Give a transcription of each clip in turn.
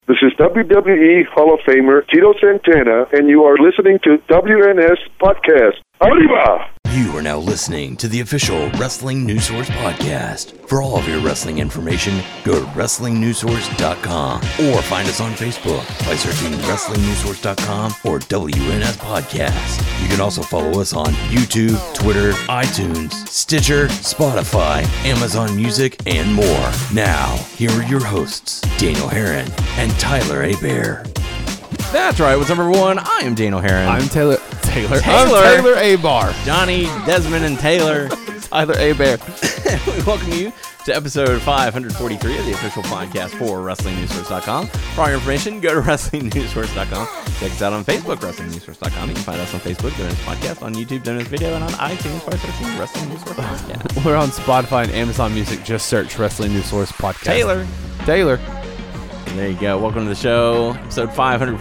This is WWE Hall of Famer Tito Santana, and you are listening to WNS Podcast. Arriba! You are now listening to the official Wrestling News Source podcast. For all of your wrestling information, go to WrestlingNewsSource.com or find us on Facebook by searching WrestlingNewsSource.com or WNS Podcast. You can also follow us on YouTube, Twitter, iTunes, Stitcher, Spotify, Amazon Music, and more. Now, here are your hosts, Daniel Herron and Tyler A. Bear. That's right. What's up, everyone? I am Daniel Herron. I'm Taylor. Taylor. I'm Taylor A-Bar. Johnny, Desmond, and Taylor. Tyler A-Bear. We welcome you to episode 543 of the official podcast for WrestlingNewsSource.com. For all your information, go to WrestlingNewsSource.com. Check us out on Facebook, WrestlingNewsSource.com. You can find us on Facebook, doing this podcast, on YouTube, doing this video, and on iTunes by searching Wrestling News Source Podcast. We're on Spotify and Amazon Music. Just search Wrestling News Source Podcast. Taylor. And there you go. Welcome to the show, episode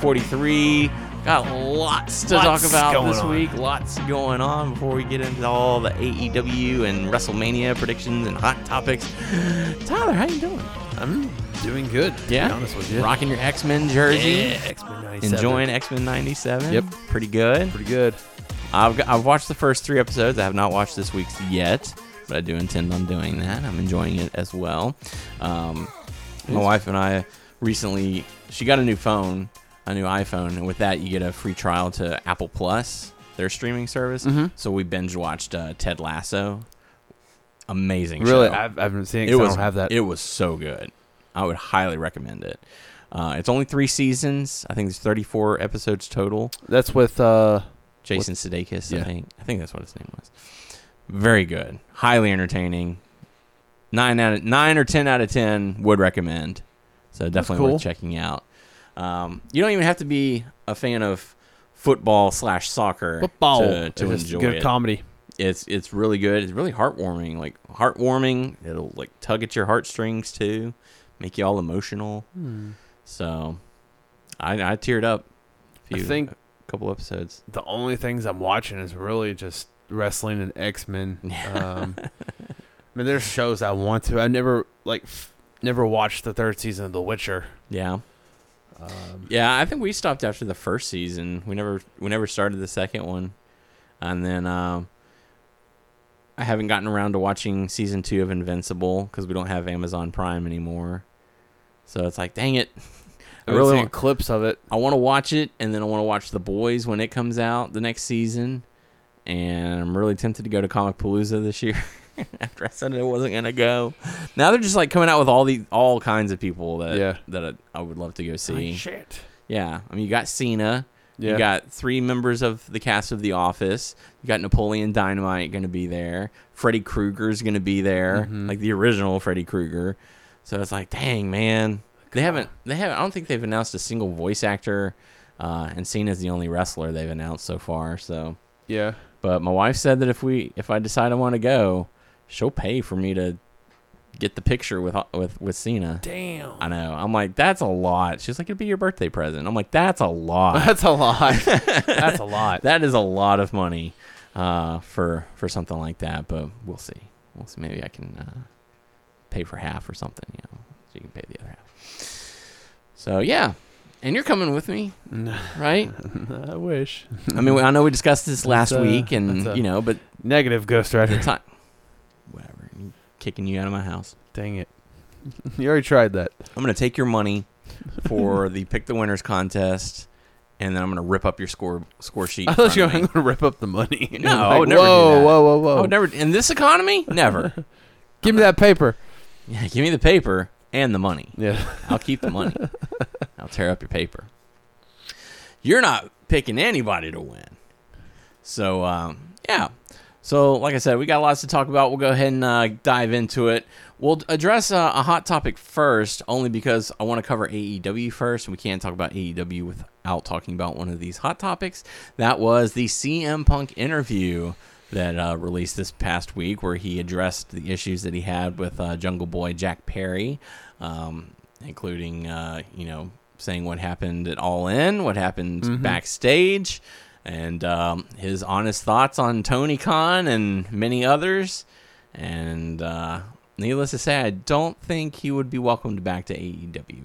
543. Got lots to talk about this week. Lots going on before we get into all the AEW and WrestleMania predictions and hot topics. Tyler, how you doing? I'm doing good, to be honest with you. Rocking your X-Men jersey. Yeah, X-Men 97. Enjoying X-Men 97. Yep. Pretty good. Pretty good. I've watched the first 3 episodes. I have not watched this week's yet, but I do intend on doing that. I'm enjoying it as well. My wife and I recently, she got a new phone, a new iPhone, and with that you get a free trial to Apple Plus, their streaming service. Mm-hmm. So we binge watched Ted Lasso. Amazing really? show. I haven't seen it 'cause I don't have that. It was so good. I would highly recommend it. It's only 3 seasons. I think there's 34 episodes total. That's with Jason Sudeikis, yeah. I think that's what his name was. Very good. Highly entertaining. 9 or 10 out of 10 would recommend. So definitely worth checking out. You don't even have to be a fan of football/soccer to enjoy good it. comedy. It's really good. It's really heartwarming. It'll like tug at your heartstrings too, make you all emotional. So I teared up. I think a couple episodes. The only things I'm watching is really just wrestling and X-Men. I mean, there's shows I want to. I never watched the 3rd season of The Witcher. Yeah. I think we stopped after the 1st season. We never started the 2nd one. And then I haven't gotten around to watching season 2 of Invincible because we don't have Amazon Prime anymore. So it's like, dang it. I really want clips of it. I want to watch it, and then I want to watch The Boys when it comes out the next season. And I'm really tempted to go to Comic Palooza this year. After I said I wasn't gonna go, now they're just like coming out with all kinds of people that I would love to go see. Shit. Yeah, I mean you got Cena, yeah. You got 3 members of the cast of The Office. You got Napoleon Dynamite going to be there. Freddy Krueger's going to be there, like the original Freddy Krueger. So it's like, dang man, they haven't. I don't think they've announced a single voice actor, and Cena's the only wrestler they've announced so far. So yeah, but my wife said that if I decide I want to go, she'll pay for me to get the picture with Cena. Damn. I know. I'm like, that's a lot. She's like, it'll be your birthday present. I'm like, that's a lot. That's a lot. That's a lot. That is a lot of money for something like that. But we'll see. Maybe I can pay for half or something. So you can pay the other half. So yeah. And you're coming with me, right? I wish. I mean, I know we discussed this last week, and but negative Ghost Rider. Whatever. Kicking you out of my house. Dang it. You already tried that. I'm going to take your money for the Pick the Winners contest, and then I'm going to rip up your score sheet. I thought you were going to rip up the money. No, I would never do that. Whoa. I would never. In this economy? Never. Give me that paper. Yeah, give me the paper and the money. Yeah. I'll keep the money. I'll tear up your paper. You're not picking anybody to win. So, yeah. So, like I said, we got lots to talk about. We'll go ahead and dive into it. We'll address a hot topic first, only because I want to cover AEW first, and we can't talk about AEW without talking about one of these hot topics. That was the CM Punk interview that released this past week, where he addressed the issues that he had with Jungle Boy Jack Perry, including, saying what happened at All In, what happened backstage, and his honest thoughts on Tony Khan and many others. And needless to say, I don't think he would be welcomed back to AEW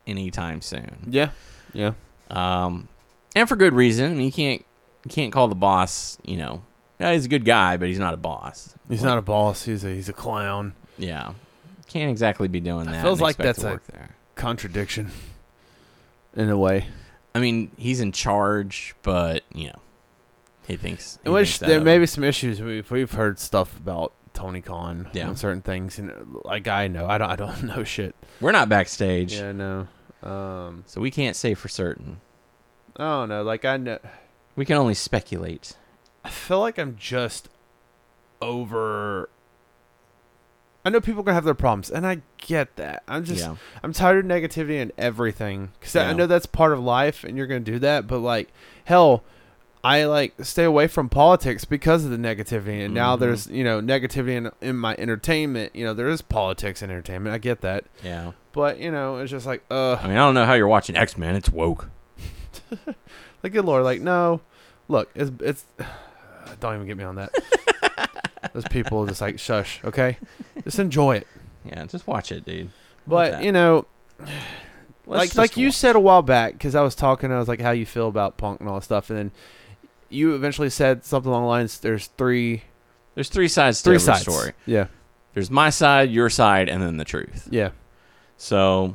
anytime soon. Yeah. Yeah. And for good reason. I mean, you can't call the boss, yeah, he's a good guy, but he's not a boss. He's not a boss. He's a clown. Yeah. Can't exactly be doing that. Feels and like expect that's to a work there. contradiction in a way. I mean, he's in charge, but, he thinks. In which there may be some issues. We've heard stuff about Tony Khan Yeah. on certain things. And like I know. I don't know shit. We're not backstage. Yeah, no. So we can't say for certain. Oh, no. Like, I know. We can only speculate. I feel like I'm just over. I know people are going to have their problems, and I get that. I'm tired of negativity and everything. Because I know that's part of life, and you're going to do that. But, like, hell, I, stay away from politics because of the negativity. And now there's, negativity in my entertainment. There is politics in entertainment. I get that. Yeah. But, it's just like, I mean, I don't know how you're watching X-Men. It's woke. Like, good Lord, like, no. Look, it's don't even get me on that. Those people are just like, shush, okay? Just enjoy it. Yeah, just watch it, dude. But, Let's like you said a while back, because I was like, how you feel about Punk and all that stuff, and then you eventually said something along the lines, there's three sides to every story. Yeah. There's my side, your side, and then the truth. Yeah. So,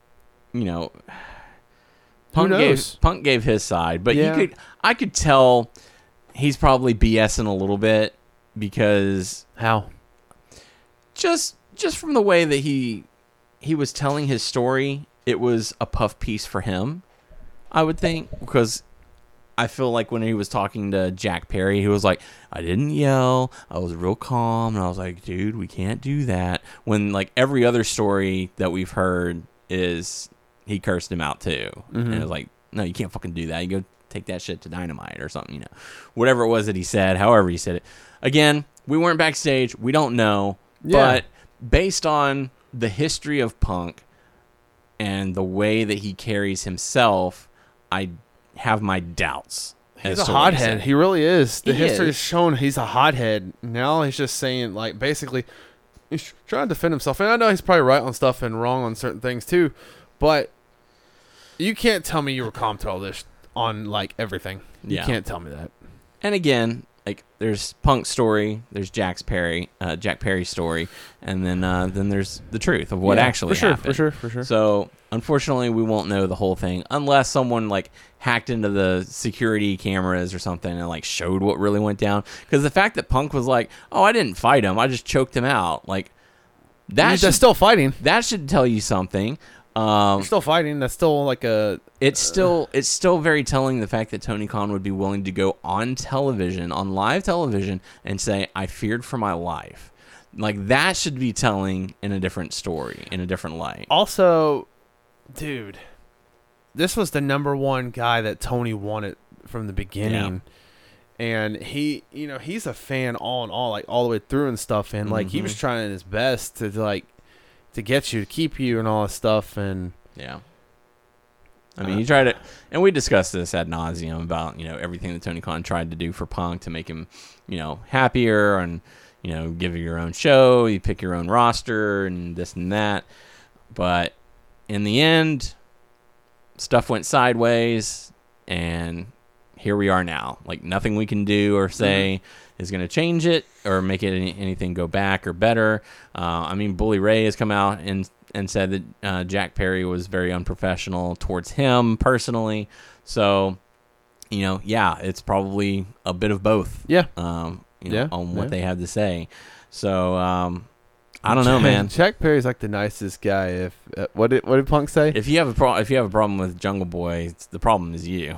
Punk gave his side, but I could tell he's probably BSing a little bit because how? Just from the way that he was telling his story, it was a puff piece for him, I would think, because I feel like when he was talking to Jack Perry, he was like, I didn't yell, I was real calm, and I was like, dude, we can't do that. When, like, every other story that we've heard is he cursed him out too. And it was like, no, you can't fucking do that. You go take that shit to Dynamite or something, Whatever it was that he said, however he said it. Again, we weren't backstage. We don't know. Yeah. But based on the history of Punk and the way that he carries himself, I have my doubts. He's a hothead. He really is. The history has shown he's a hothead. Now he's just saying, like, basically, he's trying to defend himself. And I know he's probably right on stuff and wrong on certain things too, but you can't tell me you were calm to all this on, like, everything. You can't tell me that. And again, like, there's Punk's story, there's Jack Perry's story, and then there's the truth of what actually happened. For sure. So, unfortunately, we won't know the whole thing unless someone, like, hacked into the security cameras or something and, like, showed what really went down. Because the fact that Punk was like, oh, I didn't fight him, I just choked him out, like, that's still fighting. That should tell you something. You're still fighting. That's still like a. It's still very telling, the fact that Tony Khan would be willing to go on television, on live television, and say, I feared for my life. Like, that should be telling in a different story, in a different light. Also, dude, this was the number one guy that Tony wanted from the beginning. Yeah. And he, he's a fan all in all, like, all the way through and stuff. And, like, he was trying his best to, like, to get you, to keep you and all that stuff. And yeah, I mean, he tried it, and we discussed this ad nauseum about, everything that Tony Khan tried to do for Punk to make him, happier, and, give you your own show, you pick your own roster and this and that. But in the end, stuff went sideways, and here we are now. Like, nothing we can do or say is going to change it or make it anything go back or better. I mean, Bully Ray has come out and said that Jack Perry was very unprofessional towards him personally. So, it's probably a bit of both. Yeah. On what they have to say. So, I don't know, man. Jack Perry's like the nicest guy. If what did Punk say? If you have a problem with Jungle Boy, the problem is you.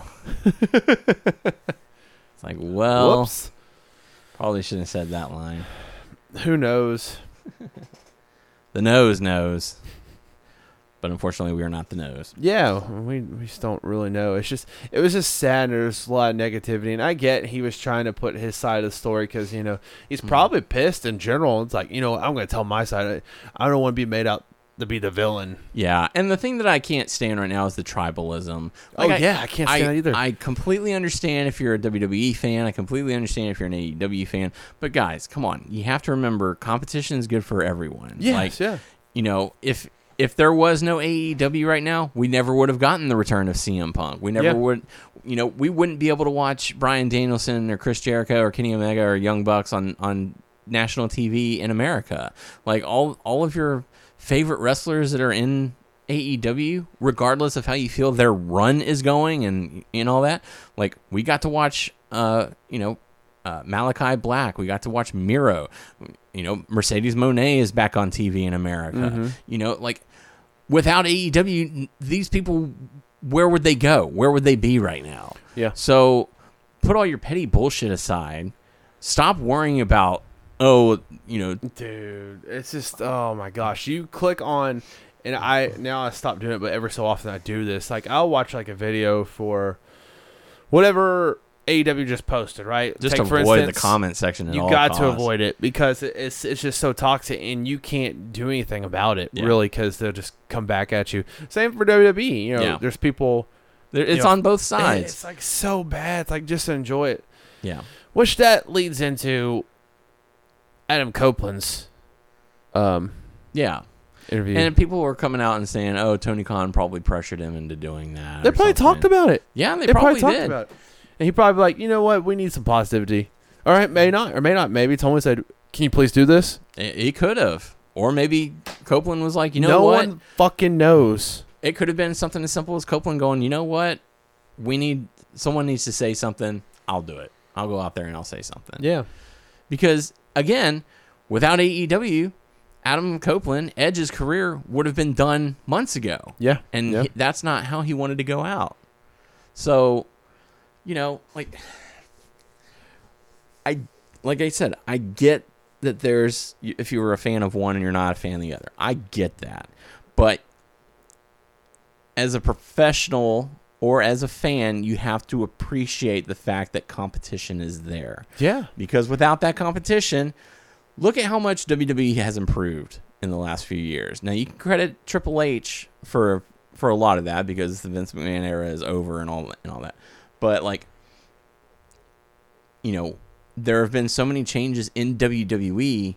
It's like, well, whoops. Probably shouldn't have said that line. Who knows? The nose knows. But unfortunately, we are not the nose. Yeah, we just don't really know. It was just sad. There's a lot of negativity, and I get he was trying to put his side of the story because he's probably pissed in general. It's like, I'm going to tell my side. I don't want to be made out to be the villain. Yeah, and the thing that I can't stand right now is the tribalism. Like, I can't stand that either. I completely understand if you're a WWE fan. I completely understand if you're an AEW fan. But guys, come on, you have to remember competition is good for everyone. Yes, like, if there was no AEW right now, we never would have gotten the return of CM Punk. We never would, we wouldn't be able to watch Bryan Danielson or Chris Jericho or Kenny Omega or Young Bucks on national TV in America. Like all of your favorite wrestlers that are in AEW, regardless of how you feel their run is going and all that, like we got to watch, Malachi Black. We got to watch Miro. Mercedes Moné is back on TV in America. Like without AEW, these people, where would they go? Where would they be right now? Yeah. So put all your petty bullshit aside. Stop worrying about, dude, it's just, oh my gosh. You click on, and I stopped doing it, but every so often I do this. Like I'll watch like a video for whatever AEW just posted, right? Just avoid the comment section. You got to avoid it because it's just so toxic, and you can't do anything about it really because they'll just come back at you. Same for WWE. There's people. It's on both sides. It's like so bad. It's like just enjoy it. Yeah. Which that leads into Adam Copeland's interview. And people were coming out and saying, "Oh, Tony Khan probably pressured him into doing that." They probably talked about it. Yeah, they probably talked did. about it. And he probably like, you know what? We need some positivity. All right, may not or may not. Maybe Tony said, "Can you please do this?" He could have, or maybe Copeland was like, no what? one fucking knows. It could have been something as simple as Copeland going, "You know what? Someone needs to say something. I'll do it. I'll go out there and I'll say something." Yeah, because again, without AEW, Adam Copeland, Edge's career would have been done months ago. Yeah, and that's not how he wanted to go out. So. Like I said, I get that if you were a fan of one and you're not a fan of the other, I get that. But as a professional or as a fan, you have to appreciate the fact that competition is there. Yeah. Because without that competition, look at how much WWE has improved in the last few years. Now, you can credit Triple H for a lot of that because the Vince McMahon era is over and all that. But, there have been so many changes in WWE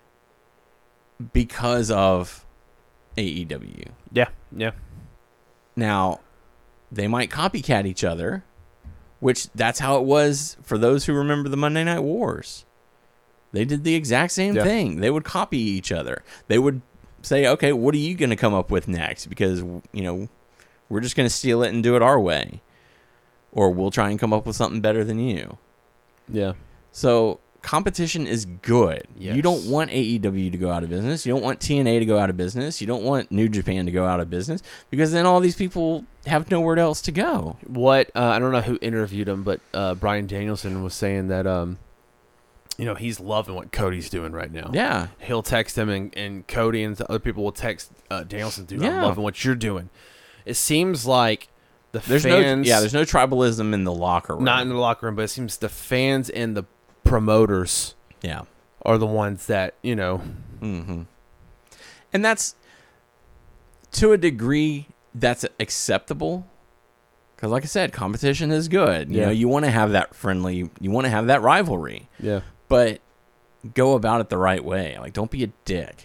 because of AEW. Yeah, yeah. Now, they might copycat each other, which that's how it was for those who remember the Monday Night Wars. They did the exact same thing. They would copy each other. They would say, okay, what are you going to come up with next? Because, we're just going to steal it and do it our way. Or we'll try and come up with something better than you. Yeah. So competition is good. Yes. You don't want AEW to go out of business. You don't want TNA to go out of business. You don't want New Japan to go out of business because then all these people have nowhere else to go. I don't know who interviewed him, but Bryan Danielson was saying that he's loving what Cody's doing right now. Yeah. He'll text him and Cody and other people will text Danielson, dude, I'm loving what you're doing. It seems like there's fans... there's no tribalism in the locker room. Not in the locker room, but it seems the fans and the promoters are the ones that, Mm-hmm. And that's, to a degree, that's acceptable. Because like I said, competition is good. You want to have that you want to have that rivalry. Yeah. But go about it the right way. Like, don't be a dick.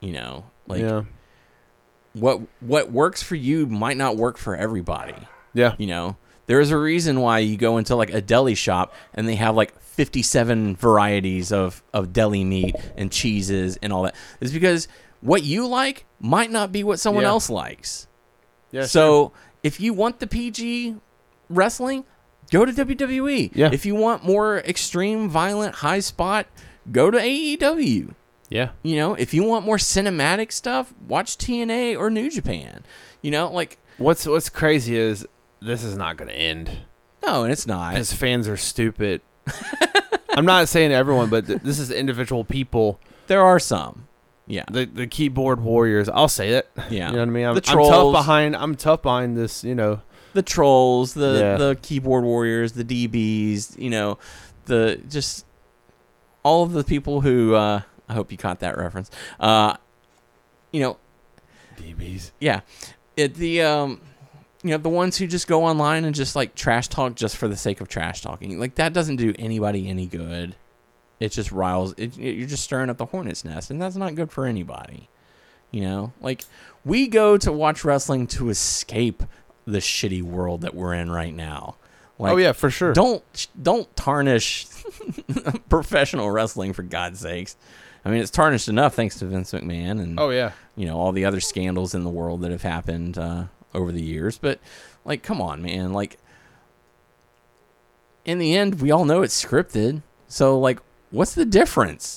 What works for you might not work for everybody. Yeah. There's a reason why you go into like a deli shop and they have like 57 varieties of deli meat and cheeses and all that. It's because what you like might not be what someone else likes. Yeah. So if you want the PG wrestling, go to WWE. Yeah. If you want more extreme, violent, high spot, go to AEW. Yeah. If you want more cinematic stuff, watch TNA or New Japan. What's crazy is this is not going to end. No, and it's not. Because fans are stupid. I'm not saying everyone, but this is individual people. There are some. Yeah. The keyboard warriors. I'll say it. Yeah. You know what I mean? The trolls. I'm tough behind this, The trolls, the keyboard warriors, the DBs, just all of the people who, I hope you caught that reference. DBs. Yeah. The ones who just go online and just like trash talk just for the sake of trash talking. Like that doesn't do anybody any good. It just riles. You're just stirring up the hornet's nest, and that's not good for anybody. You know, like we go to watch wrestling to escape the shitty world that we're in right now. Like, oh yeah, for sure. Don't tarnish professional wrestling, for God's sakes. I mean, it's tarnished enough thanks to Vince McMahon and you know, all the other scandals in the world that have happened over the years. But like, come on, man. Like, in the end, we all know it's scripted. So like, what's the difference?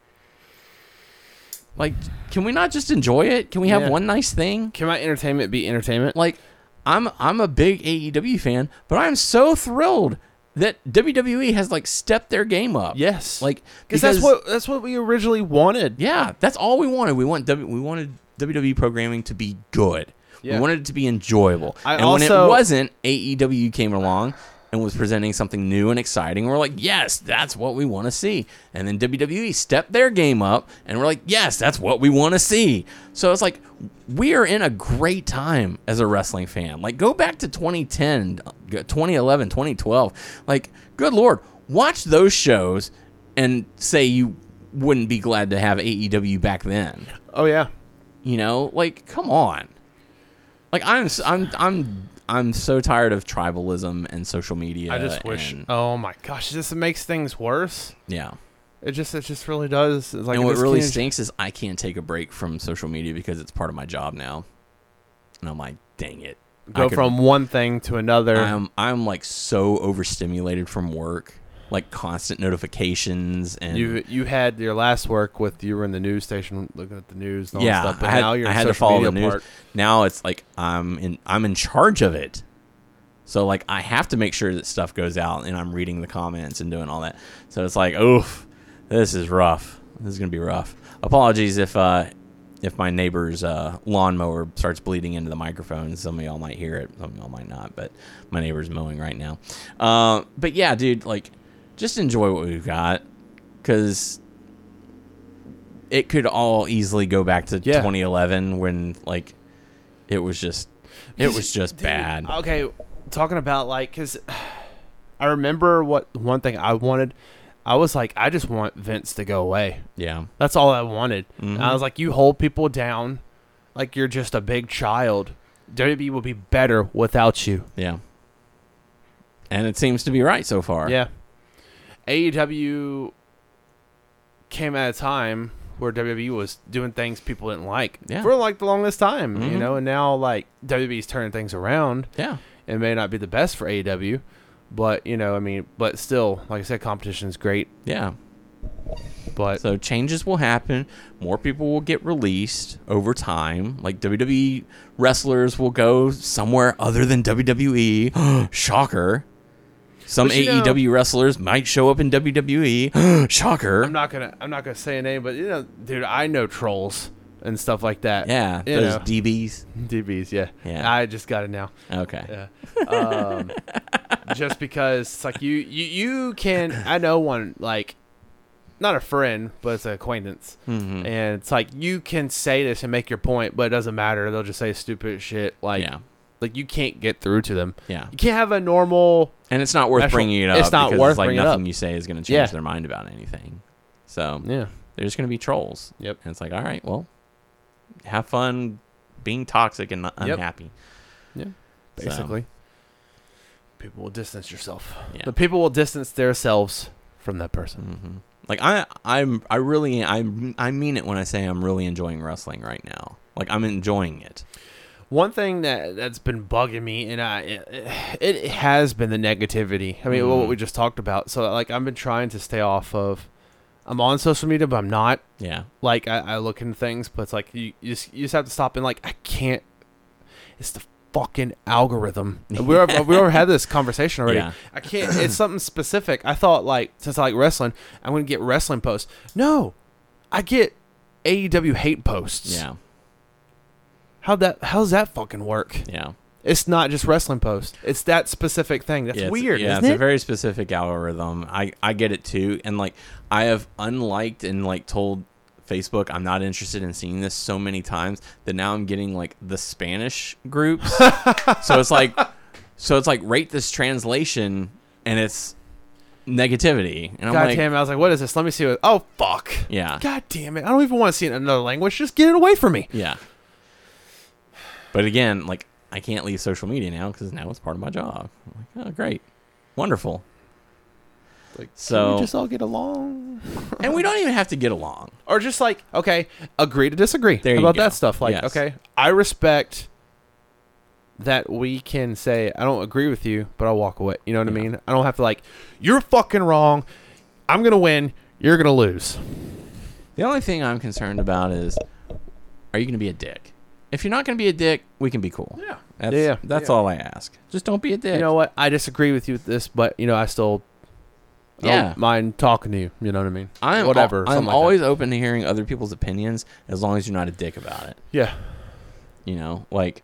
Like, can we not just enjoy it? Can we have one nice thing? Can my entertainment be entertainment? Like, I'm a big AEW fan, but I'm so thrilled that WWE has like stepped their game up. Yes, like because that's what we originally wanted. Yeah, that's all we wanted. We wanted WWE programming to be good. Yeah. We wanted it to be enjoyable. When it wasn't, AEW came along and was presenting something new and exciting. We're like, yes, that's what we want to see. And then WWE stepped their game up, and we're like, yes, that's what we want to see. So it's like, we are in a great time as a wrestling fan. Like, go back to 2010, 2011, 2012. Like, good Lord, watch those shows and say you wouldn't be glad to have AEW back then. Oh, yeah. You know, like, come on. Like, I'm so tired of tribalism and social media. I just wish. Oh my gosh, this makes things worse. Yeah, it just really does. It's like, and what really stinks is I can't take a break from social media because it's part of my job now, and I'm like, dang it. Go from one thing to another. I'm like so overstimulated from work, like constant notifications, and you had your last work with you were in the news station looking at the news and all that stuff. But now I had to follow the news. Now it's like I'm in charge of it. So like I have to make sure that stuff goes out and I'm reading the comments and doing all that. So it's like, oof, this is rough. This is gonna be rough. Apologies if my neighbor's lawnmower starts bleeding into the microphone. Some of y'all might hear it, some of y'all might not, but my neighbor's mowing right now. But yeah, dude, like, just enjoy what we've got, because it could all easily go back to 2011 when, like, it was just bad. Okay, talking about, like, because I remember one thing I wanted. I was like, I just want Vince to go away. Yeah. That's all I wanted. Mm-hmm. And I was like, you hold people down like you're just a big child. WWE will be better without you. Yeah. And it seems to be right so far. Yeah. AEW came at a time where WWE was doing things people didn't like for like the longest time, mm-hmm. you know, and now like WWE's turning things around. Yeah. It may not be the best for AEW. But, you know, I mean, but still, like I said, competition is great. Yeah. But so changes will happen. More people will get released over time. Like WWE wrestlers will go somewhere other than WWE. Shocker. Some AEW wrestlers might show up in WWE. Shocker. I'm not gonna say a name, but you know, dude, I know trolls and stuff like that. Yeah, those DBs. DBs, yeah. Yeah. I just got it now. Okay. Yeah. Just because it's like you can, I know one, like, not a friend, but it's an acquaintance. Mm-hmm. And it's like, you can say this and make your point, but it doesn't matter. They'll just say stupid shit. Like, like you can't get through to them. Yeah. You can't have a normal. And it's not worth bringing it up. It's not worth bringing it up. Nothing you say is going to change their mind about anything. So, yeah. They're just going to be trolls. Yep. And it's like, all right, well, have fun being toxic and unhappy. Yeah. Basically. People will distance yourself. Yeah. The people will distance themselves from that person. Mm-hmm. Like I mean it when I say I'm really enjoying wrestling right now. Like I'm enjoying it. One thing that's been bugging me, and it has been the negativity. I mean, what we just talked about. So like I've been trying to stay off of. I'm on social media, but I'm not. Yeah. Like I look into things, but it's like you just have to stop and like I can't. It's the fucking algorithm. We already had this conversation already. Yeah. I can't. It's something specific. I thought like since I like wrestling, I'm gonna get wrestling posts. No, I get AEW hate posts. Yeah. How's that fucking work? Yeah. It's not just wrestling posts. It's that specific thing. That's weird. Yeah, isn't it's it? a very specific algorithm. I get it too, and like I have unliked and like told Facebook I'm not interested in seeing this so many times that now I'm getting like the Spanish groups. so it's like rate this translation, and it's negativity. And I'm God like, damn it. I was like, what is this? Let me see what. Oh, fuck. Yeah. God damn it. I don't even want to see it in another language. Just get it away from me. Yeah. But again, like, I can't leave social media now because now it's part of my job. I'm like, oh, great. Wonderful. Like, so can we just all get along? And we don't even have to get along. Or just like, okay, agree to disagree. There you about go. that stuff. Like, Yes. okay, I respect that we can say, I don't agree with you, but I'll walk away. You know what I mean? I don't have to like, you're fucking wrong. I'm going to win. You're going to lose. The only thing I'm concerned about is, are you going to be a dick? If you're not going to be a dick, we can be cool. Yeah. That's all I ask. Just don't be a dick. You know what? I disagree with you with this, but, you know, I still don't mind talking to you. You know what I mean? I'm always open to hearing other people's opinions as long as you're not a dick about it. Yeah. You know, like,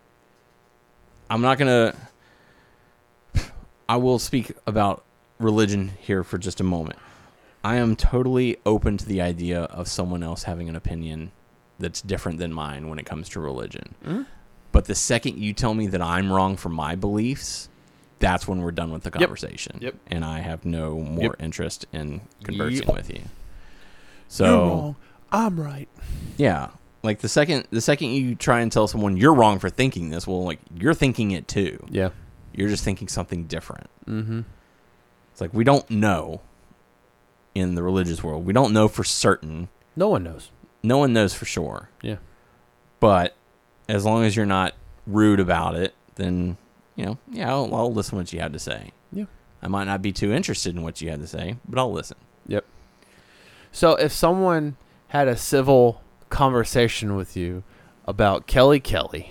I'm not going to... I will speak about religion here for just a moment. I am totally open to the idea of someone else having an opinion that's different than mine when it comes to religion. Mm-hmm. But the second you tell me that I'm wrong for my beliefs, that's when we're done with the conversation. Yep. And I have no more interest in conversing with you. So you're wrong. I'm right. Yeah. Like the second you try and tell someone you're wrong for thinking this, well, like, you're thinking it too. Yeah. You're just thinking something different. Mm-hmm. It's like we don't know in the religious world. We don't know for certain. No one knows. No one knows for sure. Yeah. But as long as you're not rude about it, then, you know, yeah, I'll listen to what you have to say. Yeah. I might not be too interested in what you had to say, but I'll listen. Yep. So if someone had a civil conversation with you about Kelly,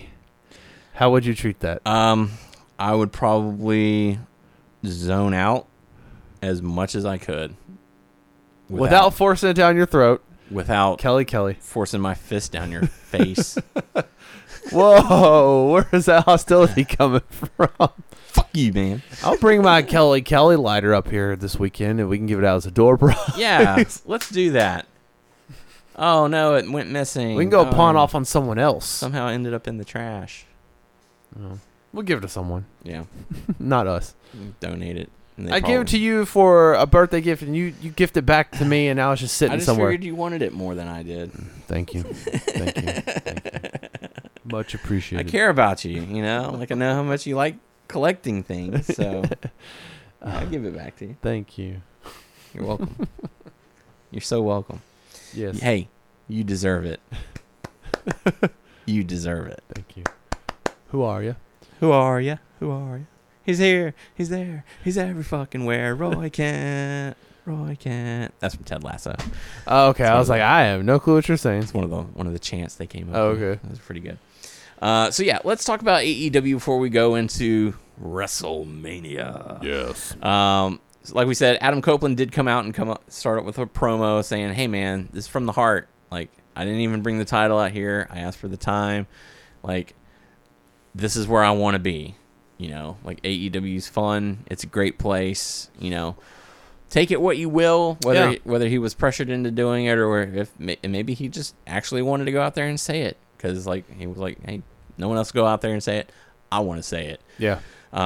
how would you treat that? I would probably zone out as much as I could. Without forcing it down your throat. Without Kelly. Forcing my fist down your face. Whoa, where is that hostility coming from? Fuck you, man. I'll bring my Kelly lighter up here this weekend and we can give it out as a door prize. Yeah, let's do that. Oh, no, it went missing. We can go pawn off on someone else. Somehow ended up in the trash. Oh. We'll give it to someone. Yeah. Not us. Donate it. I gave it to you for a birthday gift, and you gift it back to me, and now it's just sitting somewhere. I just figured you wanted it more than I did. Thank you. Thank you. Much appreciated. I care about you, you know? Like, I know how much you like collecting things, so I'll give it back to you. Thank you. You're welcome. You're so welcome. Yes. Hey, you deserve it. You deserve it. Thank you. Who are you? Who are you? Who are you? He's here. He's there. He's every fucking where. Roy Kent. That's from Ted Lasso. Oh, okay. I was like, I have no clue what you're saying. It's one of the chants they came up with. Okay. That was pretty good. So yeah, let's talk about AEW before we go into WrestleMania. Yes. Like we said, Adam Copeland did come out and start up with a promo saying, "Hey man, this is from the heart. Like, I didn't even bring the title out here. I asked for the time. Like, this is where I want to be. You know, like, AEW's fun. It's a great place. You know, take it what you will, whether he was pressured into doing it or if maybe he just actually wanted to go out there and say it because, like, he was like, hey, no one else go out there and say it. I want to say it. Yeah.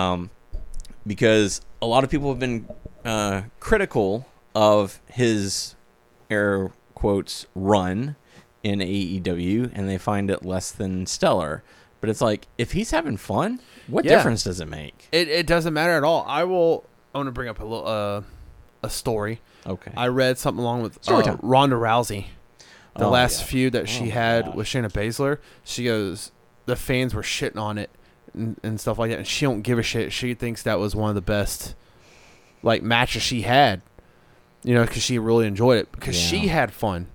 Because a lot of people have been critical of his air quotes run in AEW, and they find it less than stellar. But it's like, if he's having fun, what difference does it make? It doesn't matter at all. I want to bring up a little a story. Okay. I read something along with Ronda Rousey. The last feud that she had with Shayna Baszler. She goes, the fans were shitting on it and stuff like that, and she don't give a shit. She thinks that was one of the best like matches she had. You know, because she really enjoyed it because she had fun.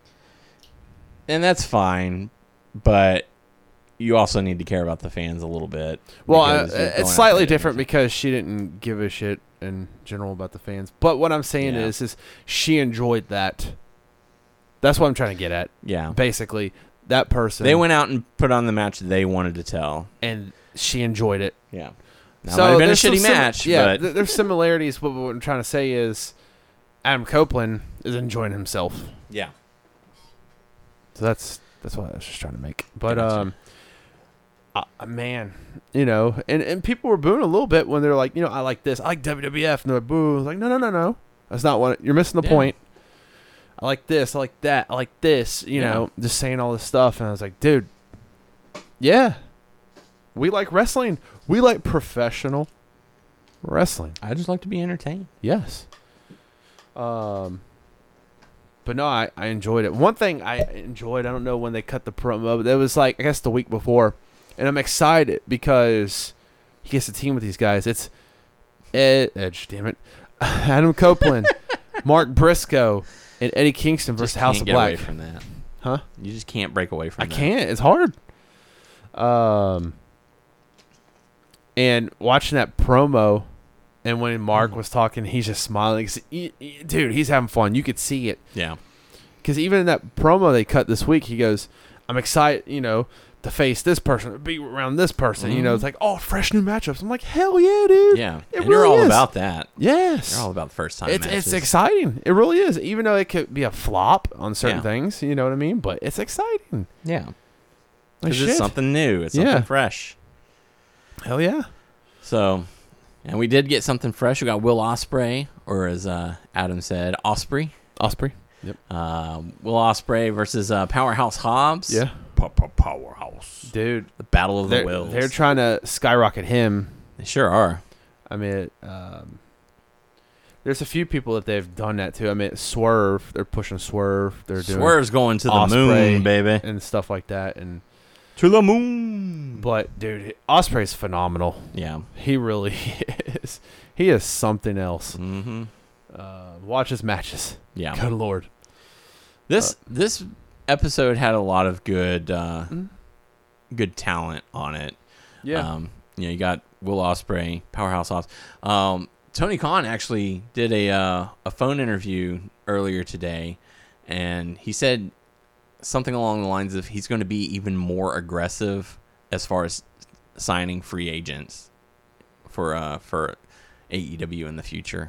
And that's fine, but you also need to care about the fans a little bit. Well, it's slightly different because she didn't give a shit in general about the fans. But what I'm saying is she enjoyed that. That's what I'm trying to get at. Yeah. Basically, that person. They went out and put on the match they wanted to tell. And she enjoyed it. Yeah. Now, it might have been a shitty match. Yeah, but there's similarities, but what I'm trying to say is Adam Copeland is enjoying himself. Yeah. So that's what I was just trying to make. But man, and people were booing a little bit when they're like, I like this, I like WWF, and they're like, boo. I was like, no, that's not what you're missing the point. I like this, I like that, I like this, just saying all this stuff, and I was like, dude, yeah, we like wrestling, we like professional wrestling. I just like to be entertained. Yes. But no, I enjoyed it. One thing I enjoyed, I don't know when they cut the promo, but it was like, I guess the week before. And I'm excited because he gets to team with these guys. It's Edge, damn it. Adam Copeland, Mark Briscoe, and Eddie Kingston versus House of Black. Get away from that. Huh? You just can't break away from that. I can't. It's hard. And watching that promo, and when Mark was talking, he's just smiling. Dude, he's having fun. You could see it. Yeah. Because even in that promo they cut this week, he goes, I'm excited, to face this person, to be around this person. It's like, fresh new matchups. I'm like, hell yeah, dude. Yeah. And you're all about that. Yes. You're all about the first time It's matches. exciting. It really is. Even though it could be a flop on certain things, you know what I mean? But it's exciting. Yeah. Like, Because it's something new. It's something fresh. Hell yeah. So, and we did get something fresh. We got Will Ospreay, or as Adam said, Osprey. Yep. Will Ospreay versus Powerhouse Hobbs. Yeah. Powerhouse. Dude. The Battle of the Wills. They're trying to skyrocket him. They sure are. I mean, there's a few people that they've done that to. I mean, Swerve. They're pushing Swerve. They're doing Swerve's going to the Ospreay moon, baby. and stuff like that. And To the moon. but dude, Ospreay's phenomenal. Yeah. He really is. He is something else. Mm-hmm. Watch his matches. Yeah. Good Lord. This episode had a lot of good good talent on it. Yeah. You got Will Ospreay, Powerhouse Hobbs. Tony Khan actually did a phone interview earlier today, and he said something along the lines of he's going to be even more aggressive as far as signing free agents for AEW in the future.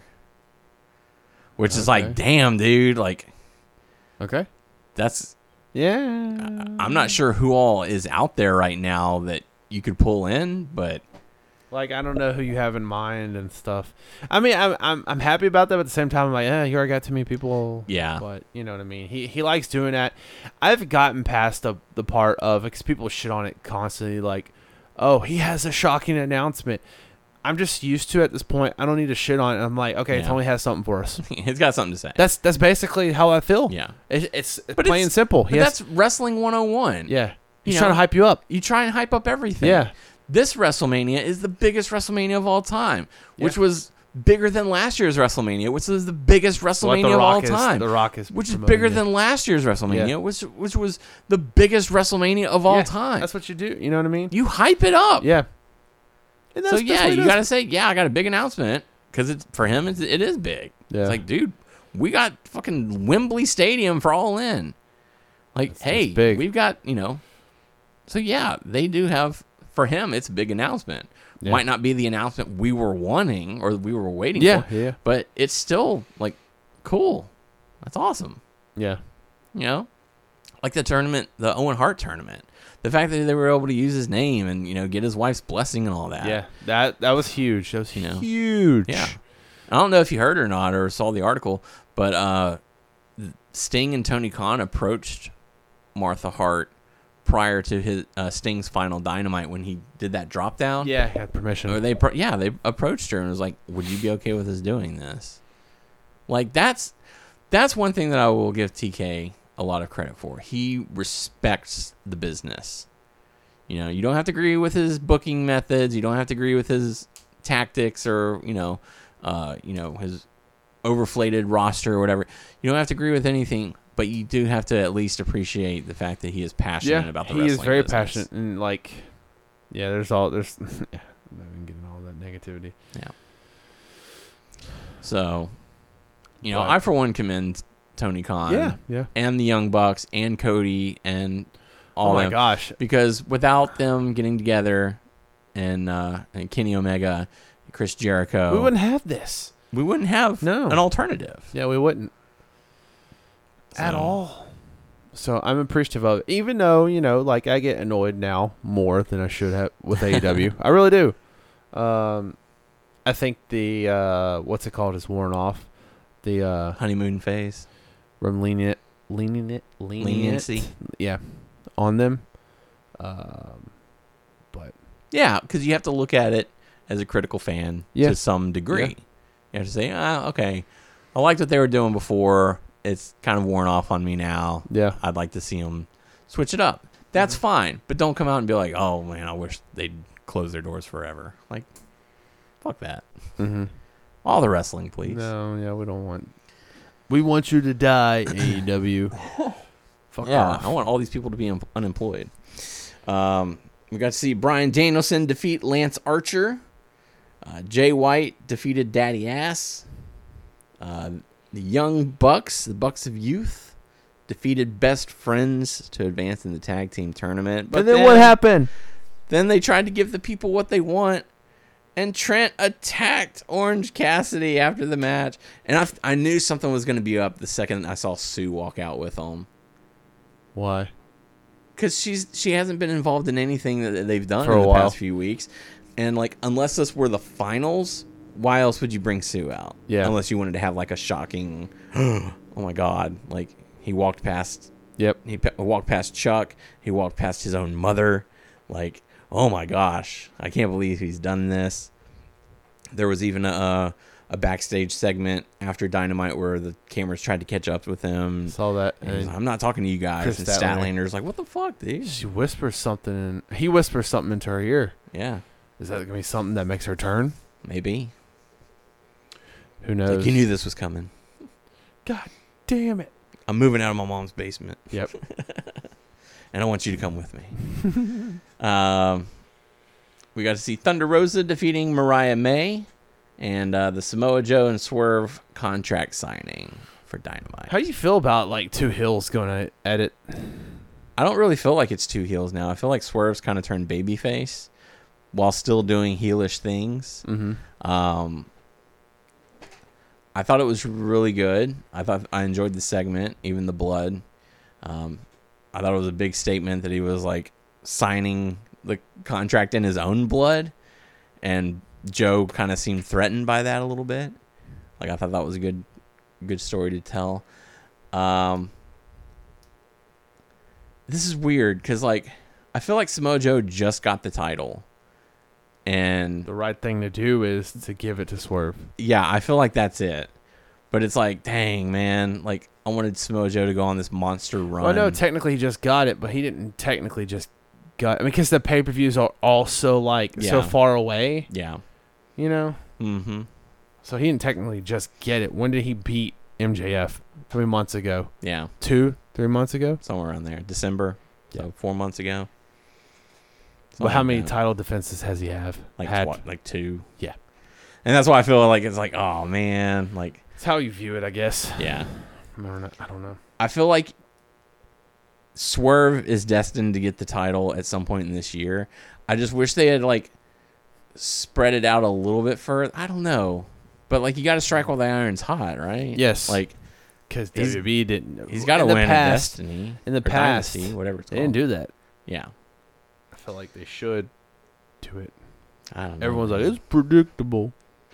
Which is like, damn, dude, like, okay. That's yeah. I'm not sure who all is out there right now that you could pull in, but like, I don't know who you have in mind and stuff. I mean, I'm happy about that, but at the same time, I'm like, you already got too many people. Yeah. But you know what I mean. He likes doing that. I've gotten past the part of, because people shit on it constantly, like, oh, he has a shocking announcement. I'm just used to it at this point. I don't need to shit on it. I'm like, okay, Tony has something for us. He's got something to say. That's basically how I feel. Yeah. It's plain and simple. But that's Wrestling 101. Yeah. He's trying to hype you up. You try and hype up everything. Yeah. This WrestleMania is the biggest WrestleMania of all time, which was bigger than last year's WrestleMania, which was the biggest WrestleMania of all time. The Rock is which is bigger than last year's WrestleMania, which was the biggest WrestleMania of all time. That's what you do. You know what I mean? You hype it up. Yeah. So you got to say, I got a big announcement, because it's for him. It is big. Yeah. It's like, dude, we got fucking Wembley Stadium for All In. Like, that's big. We've got So yeah, they do have, for him, it's a big announcement. Yeah. Might not be the announcement we were wanting or we were waiting for. Yeah. But it's still like cool. That's awesome. Yeah. Like the tournament, the Owen Hart tournament. The fact that they were able to use his name and get his wife's blessing and all that. Yeah, that was huge. That was huge. Yeah, I don't know if you heard or not or saw the article, but Sting and Tony Khan approached Martha Hart prior to his Sting's final Dynamite when he did that drop down. Yeah, he had permission. Or they approached her and was like, "Would you be okay with us doing this?" Like that's one thing that I will give TK a lot of credit for. He respects the business. You don't have to agree with his booking methods. You don't have to agree with his tactics or his overflated roster or whatever. You don't have to agree with anything, but you do have to at least appreciate the fact that he is passionate about the wrestling business. He is very passionate, and there's I'm not even getting all that negativity. Yeah. So, I for one commend Tony Khan, and the Young Bucks, and Cody, and all. Oh my gosh! Because without them getting together, and Kenny Omega, Chris Jericho, we wouldn't have this. We wouldn't have an alternative. Yeah, we wouldn't at all. So I'm appreciative of it, even though, like I get annoyed now more than I should have with AEW. I really do. I think the, what's it called, is worn off. The honeymoon phase. From leniency. Yeah. On them. But. Yeah, because you have to look at it as a critical fan to some degree. Yeah. You have to say, okay, I liked what they were doing before. It's kind of worn off on me now. Yeah. I'd like to see them switch it up. That's fine. But don't come out and be like, oh, man, I wish they'd close their doors forever. Like, fuck that. Mm-hmm. All the wrestling, please. No, yeah, we don't want... We want you to die, AEW. Fuck off. I want all these people to be unemployed. We got to see Bryan Danielson defeat Lance Archer. Jay White defeated Daddy Ass. The Young Bucks, the Bucks of Youth, defeated Best Friends to advance in the tag team tournament. But then what happened? Then they tried to give the people what they want, and Trent attacked Orange Cassidy after the match. And I knew something was going to be up the second I saw Sue walk out with him. Why? Because she hasn't been involved in anything that they've done for in the while. Past few weeks. And, like, unless this were the finals, why else would you bring Sue out? Yeah. Unless you wanted to have, like, a shocking, oh, my God. Like, he walked past... Yep. He walked past Chuck. He walked past his own mother. Like, oh, my gosh. I can't believe he's done this. There was even a backstage segment after Dynamite where the cameras tried to catch up with him. Saw that. And I'm not talking to you guys. Chris and Statlander's like, what the fuck, dude? She whispers something. He whispers something into her ear. Yeah. Is that going to be something that makes her turn? Maybe. Who knows? Like, you knew this was coming. God damn it. I'm moving out of my mom's basement. Yep. And I want you to come with me. We got to see Thunder Rosa defeating Mariah May. And the Samoa Joe and Swerve contract signing for Dynamite. How do you feel about, like, two heels going at it? I don't really feel like it's two heels now. I feel like Swerve's kind of turned babyface while still doing heelish things. Mm-hmm. I thought it was really good. I enjoyed the segment, even the blood. I thought it was a big statement that he was, like, signing the contract in his own blood, and Joe kind of seemed threatened by that a little bit. Like, I thought that was a good story to tell. This is weird because, like, I feel like Samoa Joe just got the title, and the right thing to do is to give it to Swerve. Yeah, I feel like that's it. But it's like, dang, man, like, I wanted Samoa Joe to go on this monster run. Well, I know technically he just got it, but he didn't technically just got. I mean, because the pay-per-views are also, like, so far away. Yeah. You know? Mm-hmm. So he didn't technically just get it. When did he beat MJF? How many months ago? Yeah. 2-3 months ago? Somewhere around there. December. Yeah. So 4 months ago. But how many title defenses has he have? Like 2. Yeah. And that's why I feel like it's like, oh, man. Like, it's how you view it, I guess. Yeah. I don't know. I feel like Swerve is destined to get the title at some point in this year. I just wish they had, like, spread it out a little bit further. I don't know. But, like, you got to strike while the iron's hot, right? Yes. Like, because WWE didn't. He's got to win Destiny. In the past. Dynasty, whatever it's called. They didn't do that. Yeah. I feel like they should do it. I don't know. Everyone's like, it's predictable.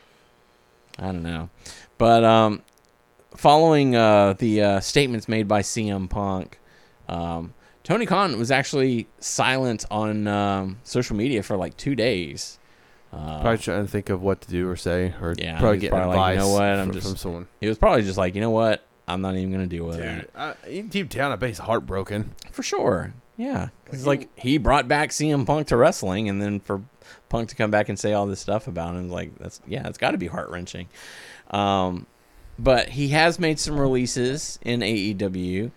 I don't know. But following the statements made by CM Punk, Tony Khan was actually silent on social media for like 2 days. Probably trying to think of what to do or say, or probably getting advice. Like, you know what? From someone. He was probably just like, you know what? I'm not even gonna deal with it. Deep down, I bet he's heartbroken. For sure. Yeah, because like he brought back CM Punk to wrestling, and then for Punk to come back and say all this stuff about him, like it's got to be heart wrenching. But he has made some releases in AEW.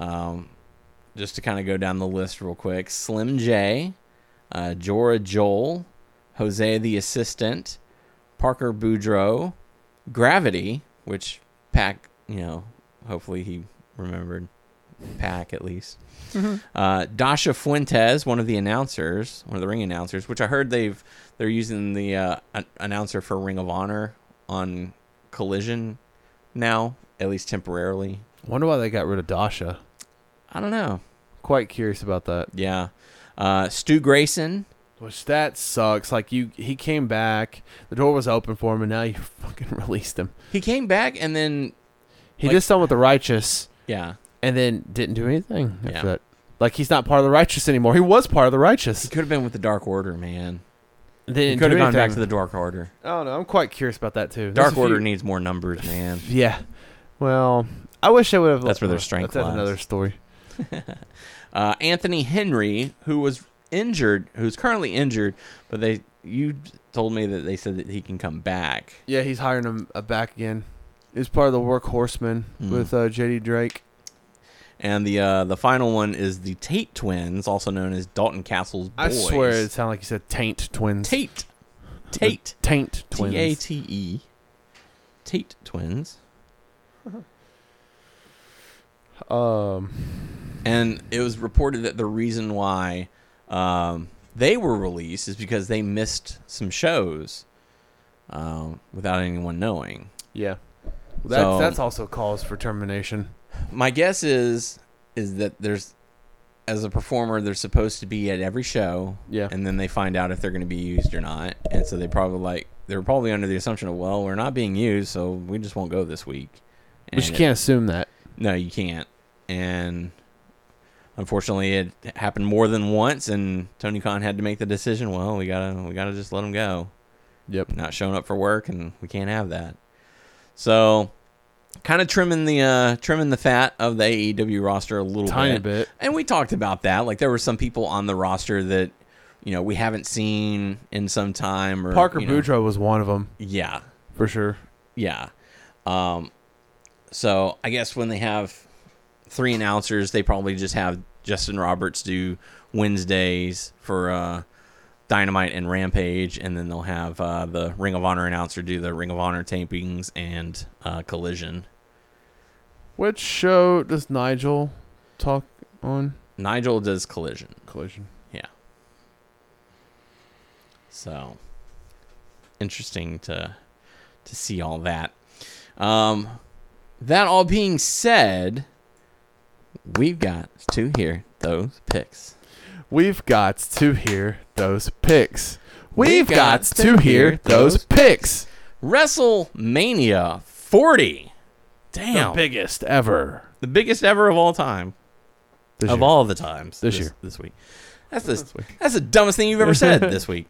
Just to kind of go down the list real quick: Slim J, Jora Joel, Jose the Assistant, Parker Boudreaux, Gravity, which Pac, hopefully he remembered Pac at least. Mm-hmm. Dasha Fuentes, one of the announcers, one of the ring announcers, which I heard they're using the announcer for Ring of Honor on Collision now, at least temporarily. I wonder why they got rid of Dasha. I don't know. Quite curious about that. Yeah. Stu Grayson. Which that sucks. Like he came back, the door was open for him, and now you fucking released him. He came back and then he did something with the Righteous. Yeah. And then didn't do anything after that. Like he's not part of the Righteous anymore. He was part of the Righteous. He could have been with the Dark Order, man. He could have gone back to the Dark Order. Oh no, I'm quite curious about that too. Dark Order needs more numbers, man. Yeah. Well, I wish I would have. That's where their strength lies. That's another story. Anthony Henry, who was injured, who's currently injured, but you told me that they said that he can come back. Yeah, he's hiring him back again. He's part of the Workhorsemen with J.D. Drake. And the final one is the Tate twins, also known as Dalton Castle's boys. I swear it sounded like you said Taint twins. Tate Taint twins. T-A-T-E. Tate twins. And it was reported that the reason why they were released is because they missed some shows without anyone knowing. Yeah. That's also cause for termination. My guess is that there's, as a performer, they're supposed to be at every show. Yeah. And then they find out if they're going to be used or not. And so they were probably under the assumption of, well, we're not being used, so we just won't go this week. But you can't assume that. No, you can't. And unfortunately, it happened more than once, and Tony Khan had to make the decision. Well, we gotta just let them go. Yep. Not showing up for work, and we can't have that. So, kind of trimming the fat of the AEW roster a little tiny bit. And we talked about that. Like there were some people on the roster that we haven't seen in some time. Or Parker Boudreaux was one of them. Yeah, for sure. Yeah. So I guess when they have 3 announcers, they probably just have Justin Roberts do Wednesdays for Dynamite and Rampage, and then they'll have the Ring of Honor announcer do the Ring of Honor tapings and Collision. Which show does Nigel talk on? Nigel does Collision. Yeah. So interesting to see all that. That all being said, we've got to hear those picks. We've got to hear those picks. We've got to hear those picks. WrestleMania 40. Damn. The biggest ever. The biggest ever of all time. Of all the times. This year. This week. That's the dumbest thing you've ever said this week.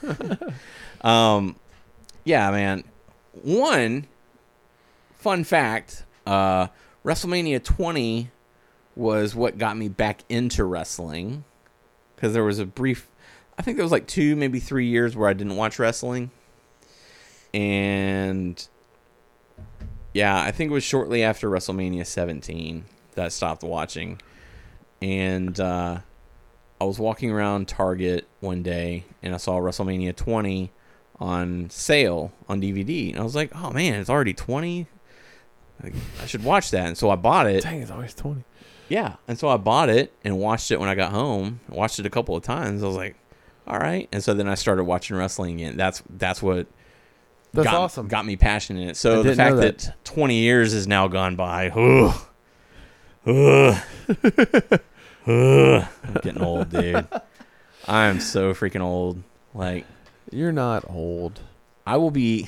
Yeah, man. One fun fact, WrestleMania 20 was what got me back into wrestling. Because there was a brief, I think there was like 2, maybe 3 years where I didn't watch wrestling. And yeah, I think it was shortly after WrestleMania 17 that I stopped watching. And I was walking around Target one day and I saw WrestleMania 20 on sale on DVD. And I was like, oh man, it's already 20? I should watch that. And so I bought it. Dang, it's always 20. Yeah, and so I bought it and watched it when I got home. I watched it a couple of times. I was like, all right. And so then I started watching wrestling again. That's what awesome. Got me passionate in it. So the fact that 20 years has now gone by, I'm getting old, dude. I'm so freaking old. Like, you're not old. I will be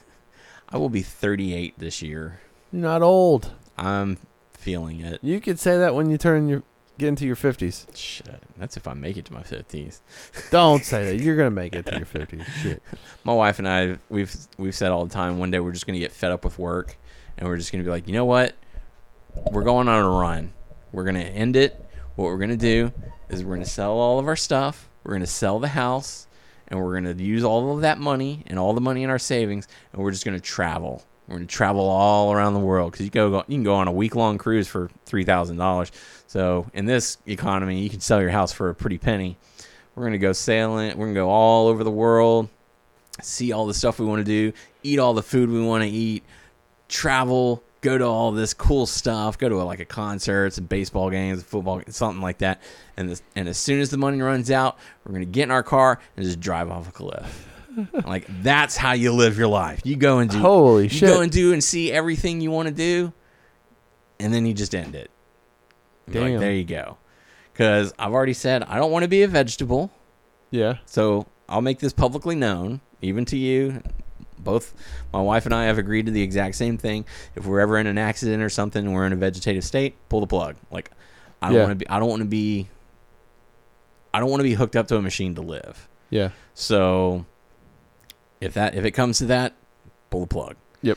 38 this year. You're not old. I'm feeling it. You could say that when you get into your 50s. Shit, that's if I make it to my 50s. Don't say that. You're gonna make it to your 50s. Shit. My wife and I, we've said all the time. One day we're just gonna get fed up with work, and we're just gonna be like, you know what? We're going on a run. We're gonna end it. What we're gonna do is we're gonna sell all of our stuff. We're gonna sell the house, and we're gonna use all of that money and all the money in our savings, and we're just gonna travel. We're going to travel all around the world because you can go on a week-long cruise for $3,000. So in this economy, you can sell your house for a pretty penny. We're going to go sailing. We're going to go all over the world, see all the stuff we want to do, eat all the food we want to eat, travel, go to all this cool stuff, go to like a concert, some baseball games, football, something like that. And as soon as the money runs out, we're going to get in our car and just drive off a cliff. Like, that's how you live your life. You go and do you go and do and see everything you want to do, and then you just end it. Damn. Like, there you go. Because I've already said I don't want to be a vegetable. Yeah. So I'll make this publicly known, even to you. Both my wife and I have agreed to the exact same thing. If we're ever in an accident or something and we're in a vegetative state, pull the plug. Like, I don't want to be hooked up to a machine to live. Yeah. So if it comes to that, pull the plug. Yep.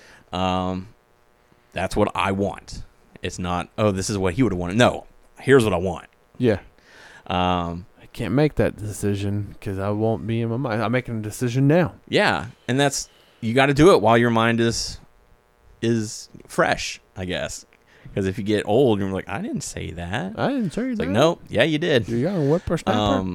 That's what I want. It's not, this is what he would have wanted. No, here's what I want. Yeah. I can't make that decision because I won't be in my mind. I'm making a decision now. Yeah, and you got to do it while your mind is fresh, I guess. Because if you get old, you're like, I didn't say that. I didn't say that. Like, no, yeah, you did. You're young whippersnapper.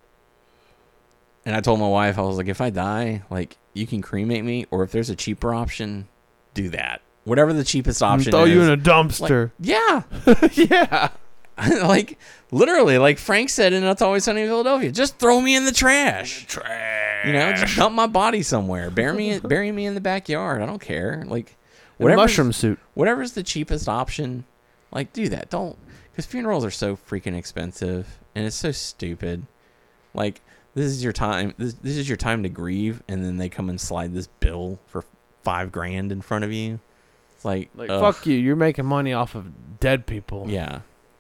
And I told my wife, I was like, if I die, like, you can cremate me, or if there's a cheaper option, do that. Whatever the cheapest option throw is. you in a dumpster. Like, yeah. Yeah. Like, literally, like Frank said in It's Always Sunny in Philadelphia, just throw me in the trash. You know, just dump my body somewhere. Bury me in the backyard. I don't care. Like, whatever. Mushroom suit. Whatever's the cheapest option, like, do that. Don't, because funerals are so freaking expensive, and it's so stupid. Like, this is your time. This is your time to grieve, and then they come and slide this bill for $5,000 in front of you. It's like fuck you. You're making money off of dead people. Yeah.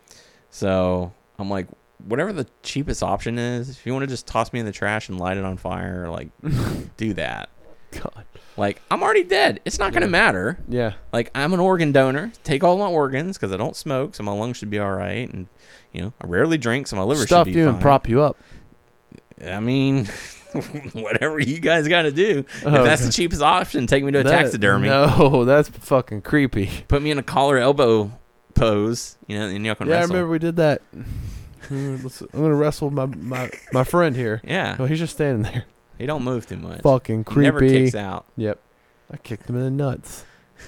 So I'm like, whatever the cheapest option is, if you want to just toss me in the trash and light it on fire, like, do that. God. Like, I'm already dead. It's not going to matter. Yeah. Like, I'm an organ donor. Take all my organs because I don't smoke, so my lungs should be all right. And, you know, I rarely drink, so my liver should be fine. Stuff you and prop you up. I mean, whatever you guys got to do. If that's the cheapest option, take me to a taxidermy. No, that's fucking creepy. Put me in a collar elbow pose, you know, and y'all can wrestle. I remember we did that. I'm gonna wrestle my friend here. Yeah. No, he's just standing there. He don't move too much. Fucking creepy. He never kicks out. Yep. I kicked him in the nuts.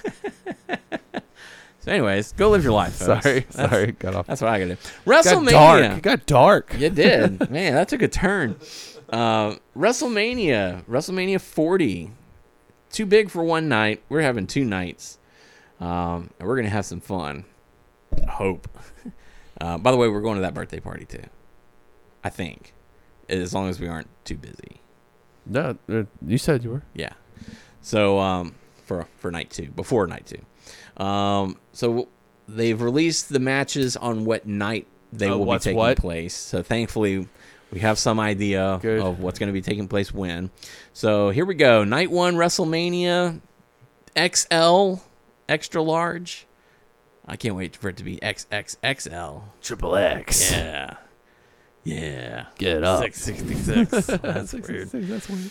So anyways, go live your life, folks. Sorry, got off. That's what I gotta do. WrestleMania. It got dark. You did. Man, that took a turn. WrestleMania 40. Too big for one night. We're having 2 nights. And we're going to have some fun. I hope. By the way, we're going to that birthday party too. I think. As long as we aren't too busy. No, you said you were. Yeah. So, for night 2. Before night 2. So they've released the matches on what night they will be taking place. So thankfully, we have some idea of what's going to be taking place when. So here we go. Night 1, WrestleMania XL, extra large. I can't wait for it to be XXXL. Triple X. Yeah. Yeah. Get up. 666. That's weird. That's weird.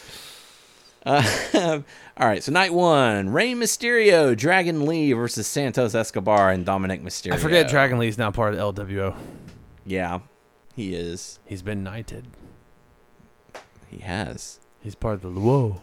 All right, so night 1, Rey Mysterio, Dragon Lee versus Santos Escobar and Dominic Mysterio. I forget Dragon Lee's now part of the LWO. Yeah, he is. He's been knighted. He has. He's part of the Luo.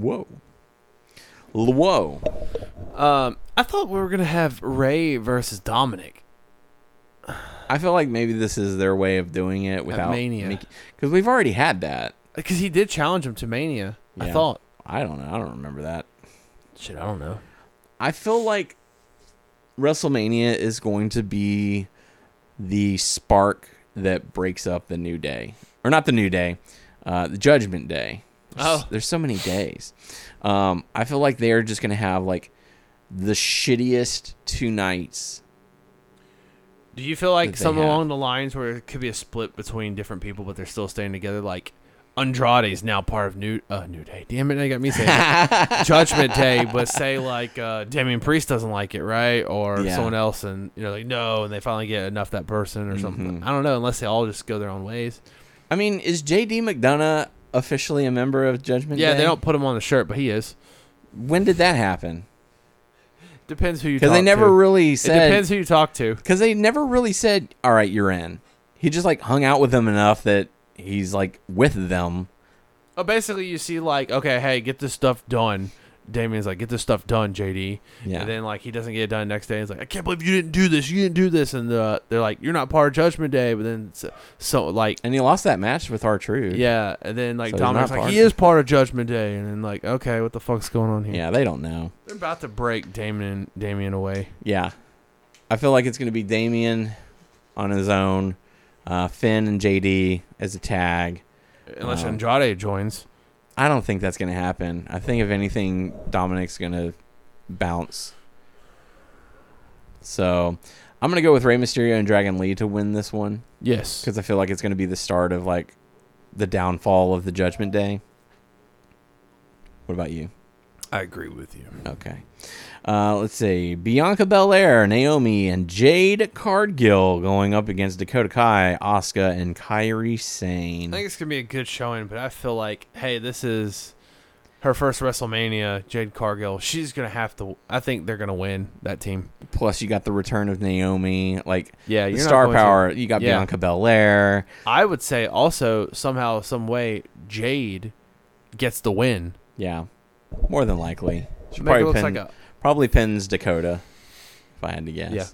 I thought we were going to have Rey versus Dominic. I feel like maybe this is their way of doing it without Mania. Because we've already had that. Because he did challenge him to Mania, yeah. I thought. I don't know. I don't remember that. Shit, I don't know. I feel like WrestleMania is going to be the spark that breaks up the New Day. Or not the New Day, the Judgment Day. There's so many days. I feel like they're just going to have like the shittiest 2 nights. Do you feel like something along the lines where it could be a split between different people, but they're still staying together? Like Andrade is now part of New Day. Damn it, they got me saying Judgment Day, but say like Damian Priest doesn't like it, right? Or someone else, and like no, and they finally get enough that person or something. I don't know, unless they all just go their own ways. I mean, is JD McDonough officially a member of Judgment Day? Yeah, they don't put him on the shirt, but he is. When did that happen? Depends who you talk to. Because they never really said... It depends who you talk to. Because they never really said, all right, you're in. He just, like, hung out with them enough that he's, like, with them. Oh, basically, you see, like, okay, hey, get this stuff done. Damien's like, get this stuff done, JD. Yeah. And then, like, he doesn't get it done next day. He's like, I can't believe you didn't do this. You didn't do this. And they're like, you're not part of Judgment Day. But then, And he lost that match with R-Truth. Yeah. And then, like, so Dominic's like, he is part of Judgment Day. And then, like, okay, what the fuck's going on here? Yeah, they don't know. They're about to break Damien away. Yeah. I feel like it's going to be Damien on his own. Finn and JD as a tag. Unless Andrade joins. I don't think that's going to happen. I think, if anything, Dominic's going to bounce. So I'm going to go with Rey Mysterio and Dragon Lee to win this one. Yes. Because I feel like it's going to be the start of, like, the downfall of the Judgment Day. What about you? I agree with you. Okay. Let's see. Bianca Belair, Naomi, and Jade Cargill going up against Dakota Kai, Asuka, and Kairi Sane. I think it's going to be a good showing, but I feel like, hey, this is her first WrestleMania, Jade Cargill. She's going to have to, I think they're going to win that team. Plus, you got the return of Naomi. Like, yeah, the star power. You got Bianca Belair. I would say also, somehow, some way, Jade gets the win. Yeah. More than likely. She probably pins Dakota, if I had to guess.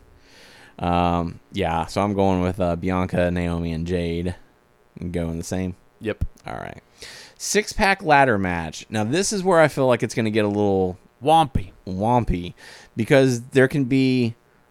Yeah. So I'm going with Bianca, Naomi, and Jade. And going the same? Yep. All right. 6-pack ladder match. Now, this is where I feel like it's going to get a little wompy. Because there can be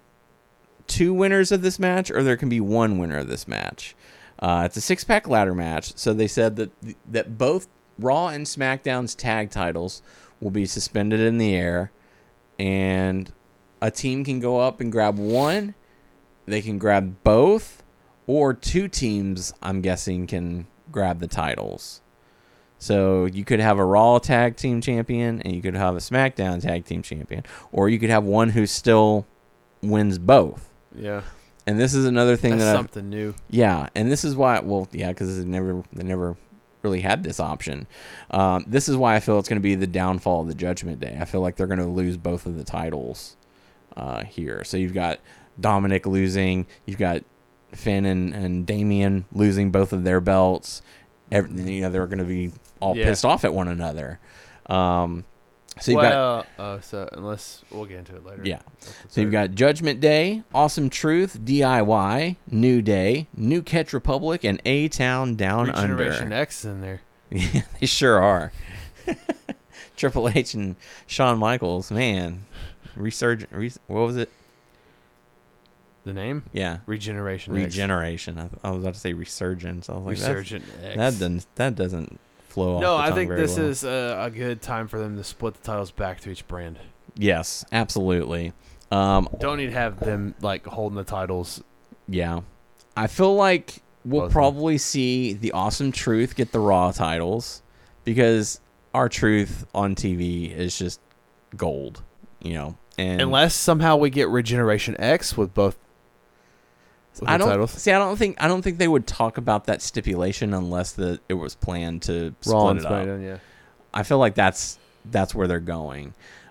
2 winners of this match, or there can be 1 winner of this match. It's a 6-pack ladder match. So they said that both Raw and SmackDown's tag titles will be suspended in the air, and a team can go up and grab one. They can grab both, or 2 teams, I'm guessing, can grab the titles. So you could have a Raw tag team champion, and you could have a SmackDown tag team champion, or you could have one who still wins both. Yeah. And this is another thing that's something new. Yeah, and this is why. Well, yeah, because they never really had this option. This is why I feel it's going to be the downfall of the Judgment Day. I feel like they're going to lose both of the titles here. So you've got Dominic losing, you've got Finn and Damian losing both of their belts. They're going to be all pissed off at one another. So unless we'll get into it later. Yeah. So you've got Judgment Day, Awesome Truth, DIY, New Day, New Catch Republic, and A-Town Down Under. Generation X in there. Yeah, they sure are. Triple H and Shawn Michaels, man. What was it? The name? Yeah. Regeneration. I was about to say Resurgence. I was like, Resurgent X. That doesn't flow off the No, tongue I think this well. is a good time for them to split the titles back to each brand. Yes, absolutely. Don't need to have them like holding the titles. Yeah. I feel like we'll probably see the Awesome Truth get the Raw titles, because our Truth on TV is just gold, And unless somehow we get Regeneration X with both titles. I don't think they would talk about that stipulation unless it was planned to split it up. Yeah. I feel like that's where they're going.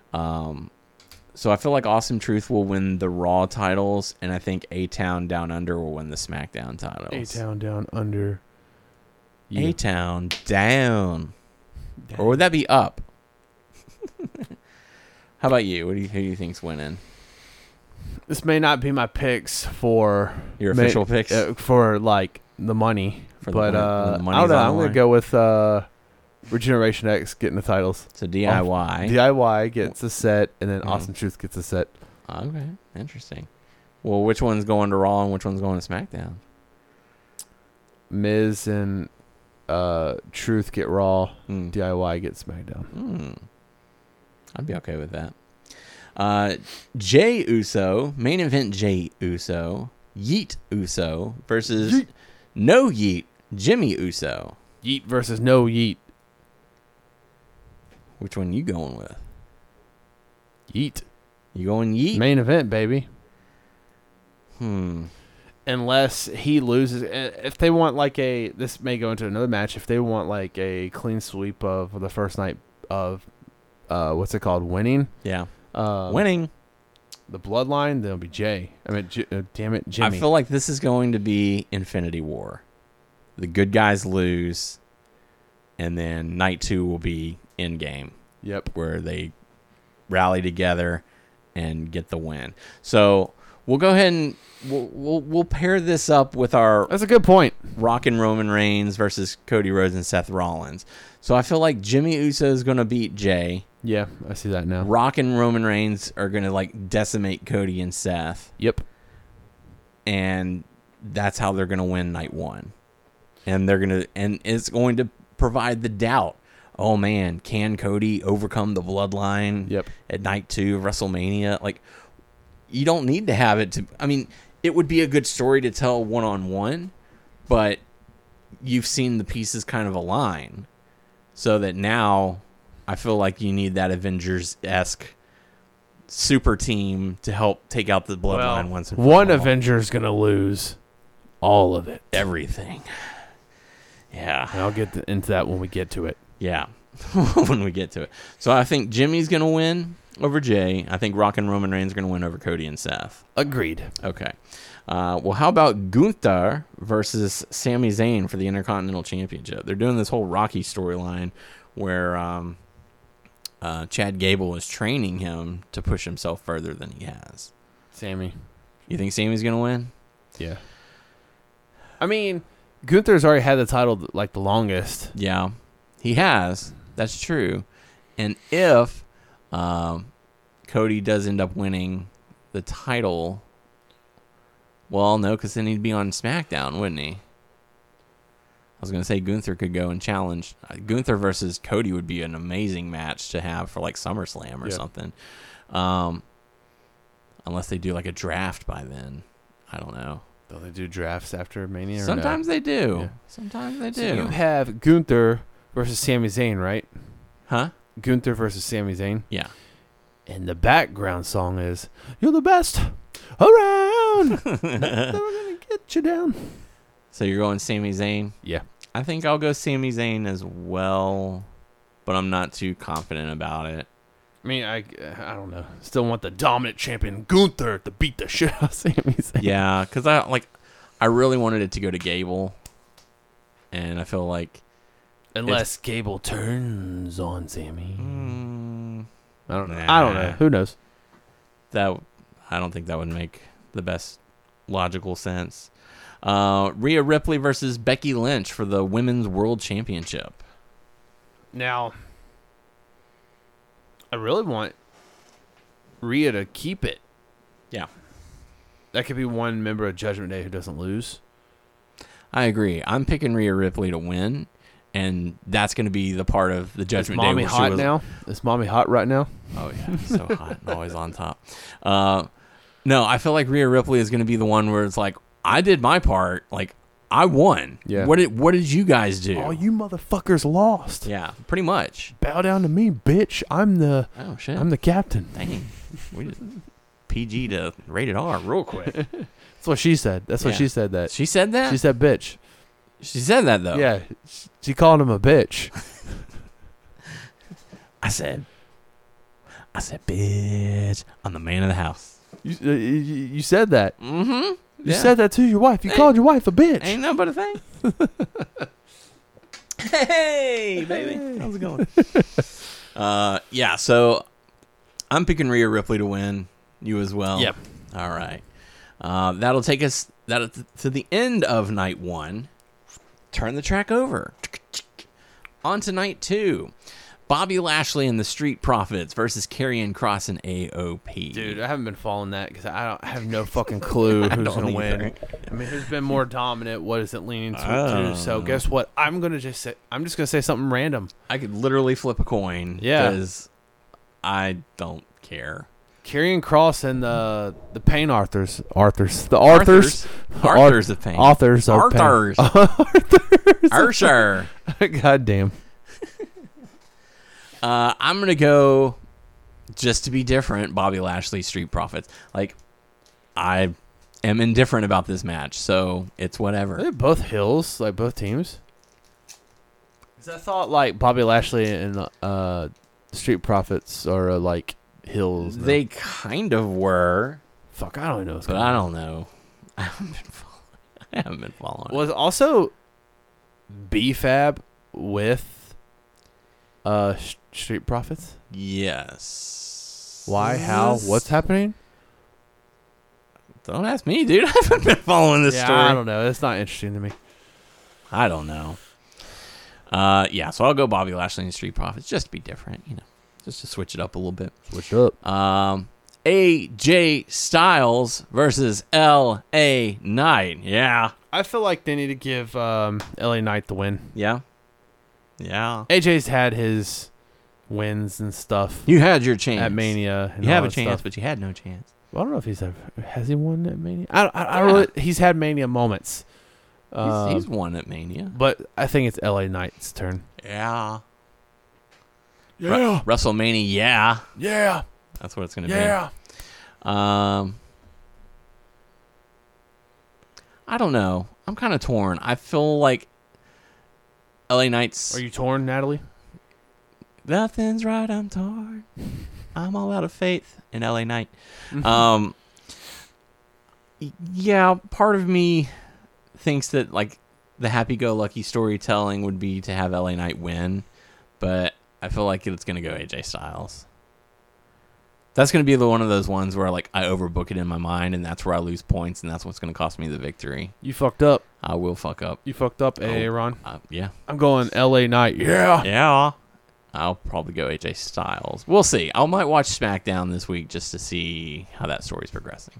So I feel like Awesome Truth will win the Raw titles, and I think A-Town Down Under will win the SmackDown titles. A-Town Down Under. Yeah. A-Town Down. Or would that be up? How about you? Who do you think's winning? This may not be my picks for your official picks for like the money, but I don't know. I'm gonna go with Regeneration X getting the titles. So DIY. DIY gets a set, and then Awesome Truth gets a set. Okay, interesting. Well, which one's going to Raw and which one's going to SmackDown? Miz and Truth get Raw. DIY gets SmackDown. I'd be okay with that. Jey Uso, main event Jey Uso, Yeet Uso versus No Yeet, Jimmy Uso. Yeet versus No Yeet. Which one you going with? Yeet. You going Yeet? Main event, baby. Unless he loses. If they want like this may go into another match. If they want like a clean sweep of the first night of, what's it called? Winning? Yeah. Winning. The bloodline, there'll be Jay. I mean, damn it, Jimmy. I feel like this is going to be Infinity War. The good guys lose, and then night 2 will be Endgame. Yep. Where they rally together and get the win. So we'll go ahead and we'll pair this up with our. That's a good point. Rock and Roman Reigns versus Cody Rhodes and Seth Rollins. So I feel like Jimmy Uso is going to beat Jay. Yeah, I see that now. Rock and Roman Reigns are going to like decimate Cody and Seth. Yep. And that's how they're going to win night one. And it's going to provide the doubt. Oh man, can Cody overcome the bloodline at night 2 of WrestleMania? Like, you don't need to have it to, I mean, it would be a good story to tell one-on-one, but you've seen the pieces kind of align so that now I feel like you need that Avengers-esque super team to help take out the bloodline once and for all. One Avenger's going to lose all of it. Everything. Yeah. And I'll get into that when we get to it. Yeah, when we get to it. So I think Jimmy's going to win over Jay. I think Rock and Roman Reigns are going to win over Cody and Seth. Agreed. Okay. Well, how about Gunther versus Sami Zayn for the Intercontinental Championship? They're doing this whole Rocky storyline where Chad Gable is training him to push himself further than he has. Sami. You think Sami's going to win? Yeah. I mean, Gunther's already had the title like the longest. Yeah, he has. That's true. And if Cody does end up winning the title, well, no, because then he'd be on SmackDown, wouldn't he? I was going to say Gunther could go and challenge. Gunther versus Cody would be an amazing match to have for like SummerSlam or something. Unless they do like a draft by then. I don't know. Don't they do drafts after Mania? Sometimes they do. Yeah. Sometimes they do. So you have Gunther versus Sami Zayn, right? Huh? Gunther versus Sami Zayn. Yeah. And the background song is "You're the best around." Never gonna get you down. So you're going Sami Zayn? Yeah. I think I'll go Sami Zayn as well, but I'm not too confident about it. I mean, I don't know. Still want the dominant champion Gunther to beat the shit out of Sami Zayn. Yeah, because I really wanted it to go to Gable, and I feel like unless Gable turns on Sami, I don't know. Nah. I don't know. Who knows? I don't think that would make the best logical sense. Rhea Ripley versus Becky Lynch for the Women's World Championship. Now, I really want Rhea to keep it. Yeah. That could be one member of Judgment Day who doesn't lose. I agree. I'm picking Rhea Ripley to win, and that's going to be the part of the Judgment Day. Mommy hot now? Is Mommy hot right now? Oh, yeah. So hot. Always on top. No, I feel like Rhea Ripley is going to be the one where it's like, I did my part. Like, I won. Yeah. What did you guys do? Oh, you motherfuckers lost. Yeah, pretty much. Bow down to me, bitch. I'm the captain. Dang. We just PG to rated R real quick. That's what she said. That's what she said. That she said that. She said, "Bitch." She said that though. Yeah, she called him a bitch. I said, bitch. I'm the man of the house. You said that. Mm-hmm. You said that to your wife. You called your wife a bitch. Ain't no but a thing. Hey, baby. How's it going? Yeah, so I'm picking Rhea Ripley to win. You as well? Yep. All right. That'll take us to the end of night one. Turn the track over. On to night 2. Bobby Lashley and the Street Profits versus Karrion Kross and AOP. Dude, I haven't been following that because I have no fucking clue who's going to win. I mean, who's been more dominant? What is it leaning to? So guess what? I'm just going to say something random. I could literally flip a coin. Yeah. Because I don't care. Karrion Kross and the Pain Arthurs. Arthurs of Pain. Authors of Arthurs. Pain. Arthur. God damn. I'm going to go, just to be different, Bobby Lashley, Street Profits. Like, I am indifferent about this match, so it's whatever. They're both hills, like both teams. Because I thought, like, Bobby Lashley and the Street Profits are, like, hills. No? They kind of were. Fuck, I don't know. But I don't know. I haven't been following. Was also B-Fab with Street Profits? Yes. Why? How? What's happening? Don't ask me, dude. I haven't been following this story. I don't know. It's not interesting to me. I don't know. Yeah, so I'll go Bobby Lashley and Street Profits just to be different, just to switch it up a little bit. Switch up. AJ Styles versus LA Knight. Yeah. I feel like they need to give LA Knight the win. Yeah. Yeah. AJ's had his wins and stuff. You had your chance. At Mania. And you have a that chance, stuff. but you had no chance. Well, I don't know if has he won at Mania? I really, he's had Mania moments. He's won at Mania. But I think it's LA Knight's turn. Yeah. Yeah. WrestleMania, yeah. Yeah. That's what it's going to Yeah. be. I don't know. I'm kind of torn. I feel like LA Knight's... Are you torn, Natalie? Nothing's right, I'm torn. I'm all out of faith in LA Knight. Yeah, part of me thinks that like the happy-go-lucky storytelling would be to have LA Knight win, but I feel like it's going to go AJ Styles. That's going to be one of those ones where like I overbook it in my mind, and that's where I lose points, and that's what's going to cost me the victory. You fucked up. I will fuck up. You fucked up, Aaron. Yeah. I'm going LA Knight. Yeah. Yeah. I'll probably go AJ Styles. We'll see. I might watch SmackDown this week just to see how that story's progressing.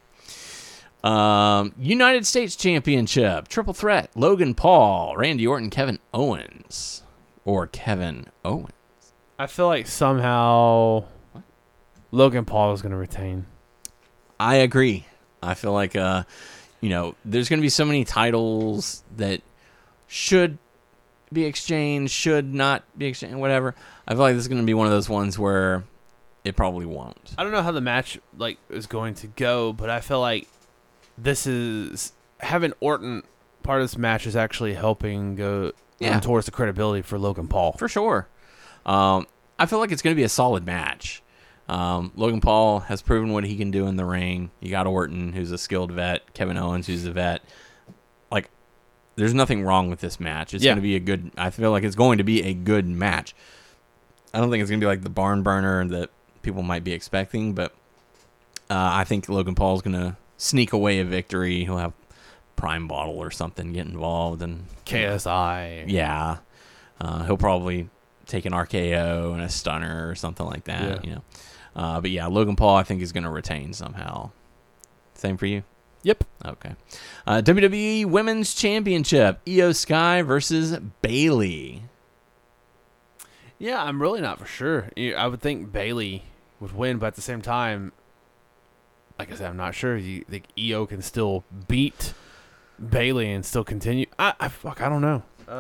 United States Championship, triple threat, Logan Paul, Randy Orton, Kevin Owens. Or Kevin Owens. I feel like somehow Logan Paul is going to retain. I agree. I feel like, there's going to be so many titles that should be exchanged, should not be exchanged, whatever. I feel like this is going to be one of those ones where it probably won't. I don't know how the match is going to go, but I feel like this is having Orton part of this match is actually helping go towards the credibility for Logan Paul. For sure. I feel like it's going to be a solid match. Logan Paul has proven what he can do in the ring. You got Orton, who's a skilled vet. Kevin Owens, who's a vet. Like, there's nothing wrong with this match. It's going to be I feel like it's going to be a good match. I don't think it's going to be like the barn burner that people might be expecting, but I think Logan Paul's going to sneak away a victory. He'll have Prime Bottle or something get involved. And KSI. Yeah. He'll probably take an RKO and a stunner or something like that, But yeah, Logan Paul I think is going to retain somehow. Same for you? Yep. Okay. WWE Women's Championship, Io Sky versus Bayley. Yeah, I'm really not for sure. I would think Bayley would win, but at the same time, like I said, I'm not sure. You think Io can still beat Bayley and still continue? I don't know.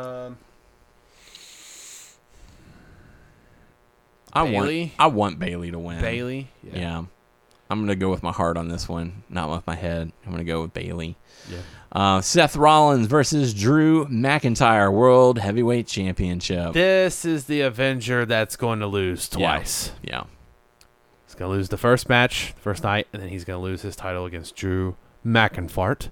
I want Bayley to win. Bayley? Yeah. I'm going to go with my heart on this one, not with my head. I'm going to go with Bayley. Yeah. Seth Rollins versus Drew McIntyre, World Heavyweight Championship. This is the Avenger that's going to lose twice. Yeah. He's going to lose the first match, first night, and then he's going to lose his title against Drew McIntyre.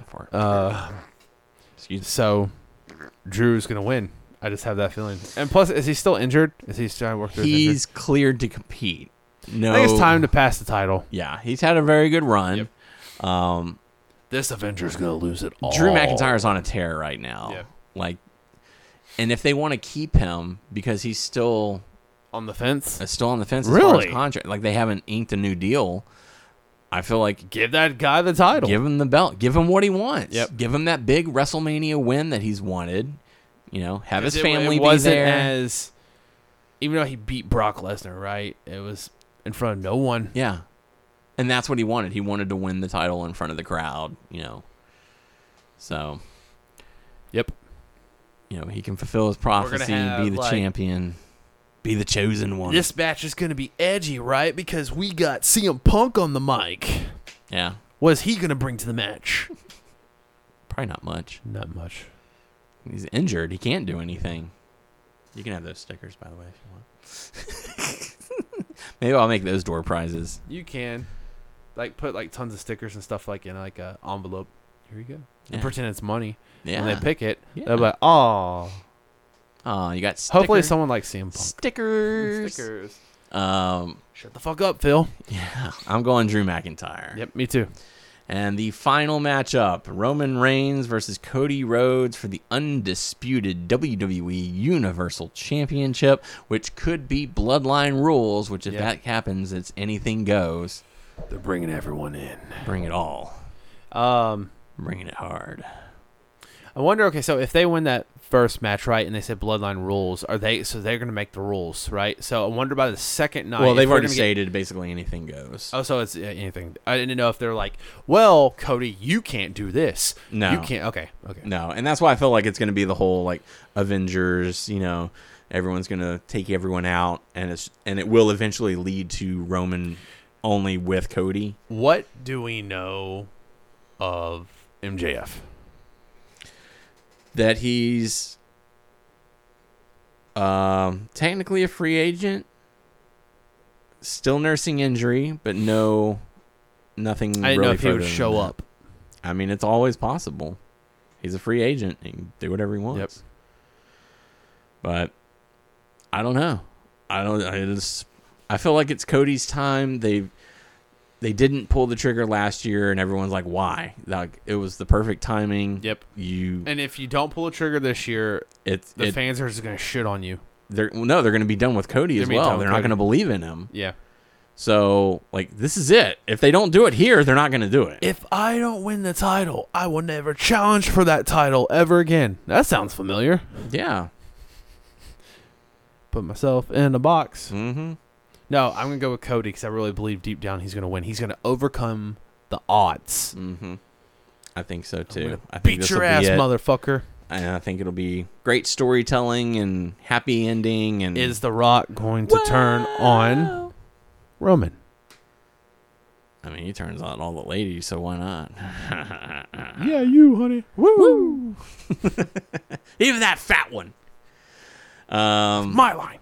Excuse me. So, Drew's going to win. I just have that feeling. And plus, is he still injured? Is he trying to work through his injury? He's cleared to compete. No, I think it's time to pass the title. Yeah, he's had a very good run. Yep. This Avenger's going to lose it all. Drew McIntyre's on a tear right now. Yep. And if they want to keep him because he's still on the fence, as far as really? Contract, like they haven't inked a new deal. I feel like give that guy the title. Give him the belt. Give him what he wants. Yep. Give him that big WrestleMania win that he's wanted. Have his family it wasn't be there. As even though he beat Brock Lesnar, right? It was in front of no one. Yeah. And that's what he wanted. He wanted to win the title in front of the crowd, So, yep. He can fulfill his prophecy, be the champion, be the chosen one. This match is going to be edgy, right? Because we got CM Punk on the mic. Yeah. What is he going to bring to the match? Probably not much. Not much. He's injured. He can't do anything. You can have those stickers, by the way, if you want. Maybe I'll make those door prizes. You can. Put tons of stickers and stuff in a envelope. Here you go. And pretend it's money. Yeah. When they pick it, they'll be like, oh, you got stickers. Hopefully someone likes CM Punk. Stickers. Shut the fuck up, Phil. Yeah. I'm going Drew McIntyre. Yep, me too. And the final matchup, Roman Reigns versus Cody Rhodes for the undisputed WWE Universal Championship, which could be Bloodline Rules, which if that happens, it's anything goes. They're bringing everyone in. Bring it all. Bringing it hard. I wonder. Okay, so if they win that first match, right, and they said Bloodline rules, they're going to make the rules, right? So I wonder about the second night. Well, they've already stated basically anything goes. Oh, so it's anything. I didn't know if they're like, well, Cody, you can't do this. No, you can't. Okay. No, and that's why I feel like it's going to be the whole like Avengers. You know, everyone's going to take everyone out, and it will eventually lead to Roman only with Cody. What do we know of MJF? That he's technically a free agent, still nursing injury, but nothing. I didn't really know if he would show up. I mean, it's always possible. He's a free agent. He can do whatever he wants. Yep. But I don't know. I feel like it's Cody's time. They didn't pull the trigger last year, and everyone's like, "Why?" Like it was the perfect timing. Yep. And if you don't pull the trigger this year, the fans are just going to shit on you. They're going to be done with Cody as well. They're not going to believe in him. Yeah. So like this is it. If they don't do it here, they're not going to do it. If I don't win the title, I will never challenge for that title ever again. That sounds familiar. Yeah. Put myself in a box. Mm-hmm. No, I'm going to go with Cody because I really believe deep down he's going to win. He's going to overcome the odds. Mm-hmm. I think so, too. I think beat your ass, motherfucker. And I think it'll be great storytelling and happy ending. And is The Rock going to turn on Roman? I mean, he turns on all the ladies, so why not? Yeah, you, honey. Woo! Even that fat one. My line.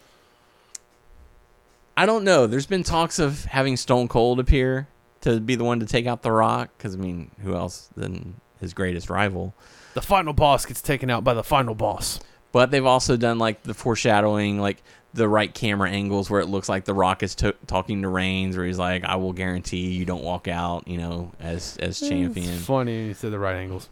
I don't know. There's been talks of having Stone Cold appear to be the one to take out The Rock. Because, I mean, who else than his greatest rival? The final boss gets taken out by the final boss. But they've also done, like, the foreshadowing, like, the right camera angles where it looks like The Rock is talking to Reigns, where he's like, I will guarantee you don't walk out, you know, as champion. It's funny you said the right angles.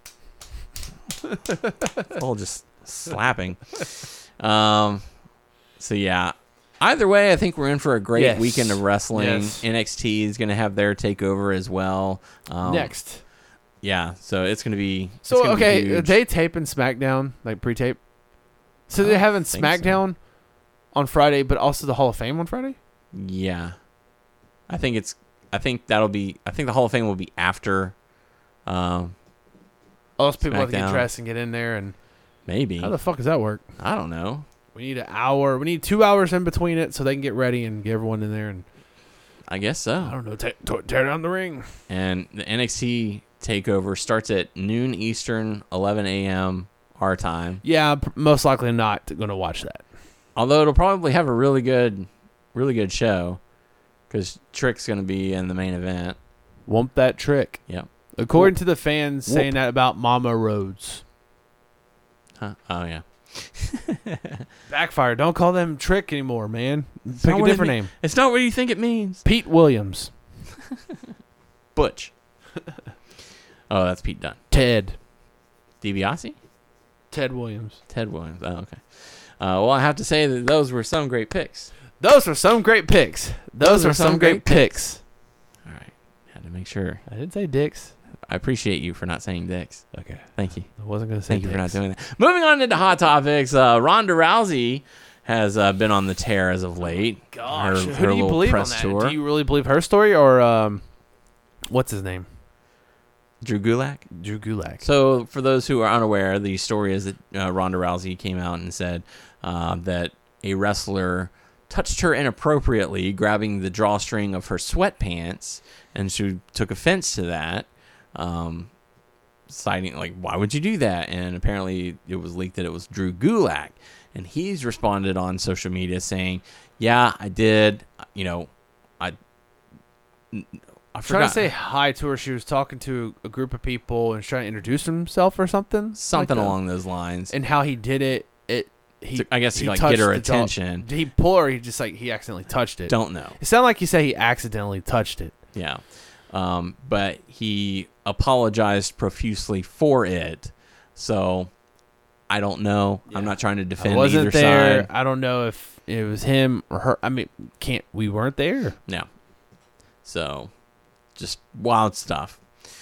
All just slapping. So, yeah. Either way, I think we're in for a great weekend of wrestling. Yes. NXT is going to have their takeover as well. Next. Yeah, so it's going to be are they taping SmackDown, like pre-tape? So they're having SmackDown on Friday, but also the Hall of Fame on Friday? Yeah. I think the Hall of Fame will be after all those people have to get dressed and get in there, and maybe. How the fuck does that work? I don't know. We need an hour. We need 2 hours in between it so they can get ready and get everyone in there. And I guess so. I don't know. Tear down the ring. And the NXT takeover starts at noon Eastern, 11 a.m. our time. Yeah, most likely not going to watch that. Although it'll probably have a really good show because Trick's going to be in the main event. Wump that Trick. Yep. According to the fans saying that about Mama Rhodes. Huh? Oh, yeah. Backfire. Don't call them Trick anymore, man. Pick a different name. It's not what you think it means. Pete Williams. Butch. Oh, that's Pete Dunne. Ted. DiBiase? Ted Williams. Ted Williams. Oh, okay. Well, I have to say that those were some great picks. Those were some great picks. Those were some great picks. All right. Had to make sure. I didn't say dicks. I appreciate you for not saying dicks. Okay. Thank you. I wasn't going to say Thank you for not doing that. Moving on into hot topics, Ronda Rousey has been on the tear as of late. Gosh, who do you believe on that? Tour. Do you really believe her story or what's his name? Drew Gulak? Drew Gulak. So, for those who are unaware, the story is that Ronda Rousey came out and said that a wrestler touched her inappropriately, grabbing the drawstring of her sweatpants, and she took offense to that, citing, like, why would you do that? And apparently it was leaked that it was Drew Gulak. And he's responded on social media saying, yeah, I did, you know, I trying to say hi to her. She was talking to a group of people and trying to introduce himself or something. Something like along those lines. And how he did it. I guess he like get her attention. Did he pull her? Or he accidentally touched it. Don't know. It sounded like he said he accidentally touched it. Yeah. But he apologized profusely for it. So I don't know. Yeah. I'm not trying to defend either side. I don't know if it was him or her. I mean, we weren't there. No. So, just wild stuff.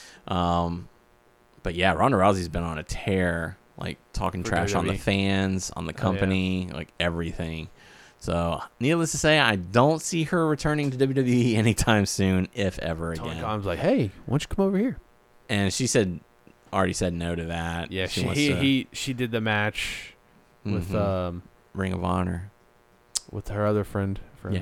But yeah, Ronda Rousey's been on a tear, like talking trash on the fans, on the company, like everything. So, needless to say, I don't see her returning to WWE anytime soon, if ever again. Tony Khan's like, hey, why don't you come over here? And she already said no to that. Yeah, she did the match with Ring of Honor with her other friend.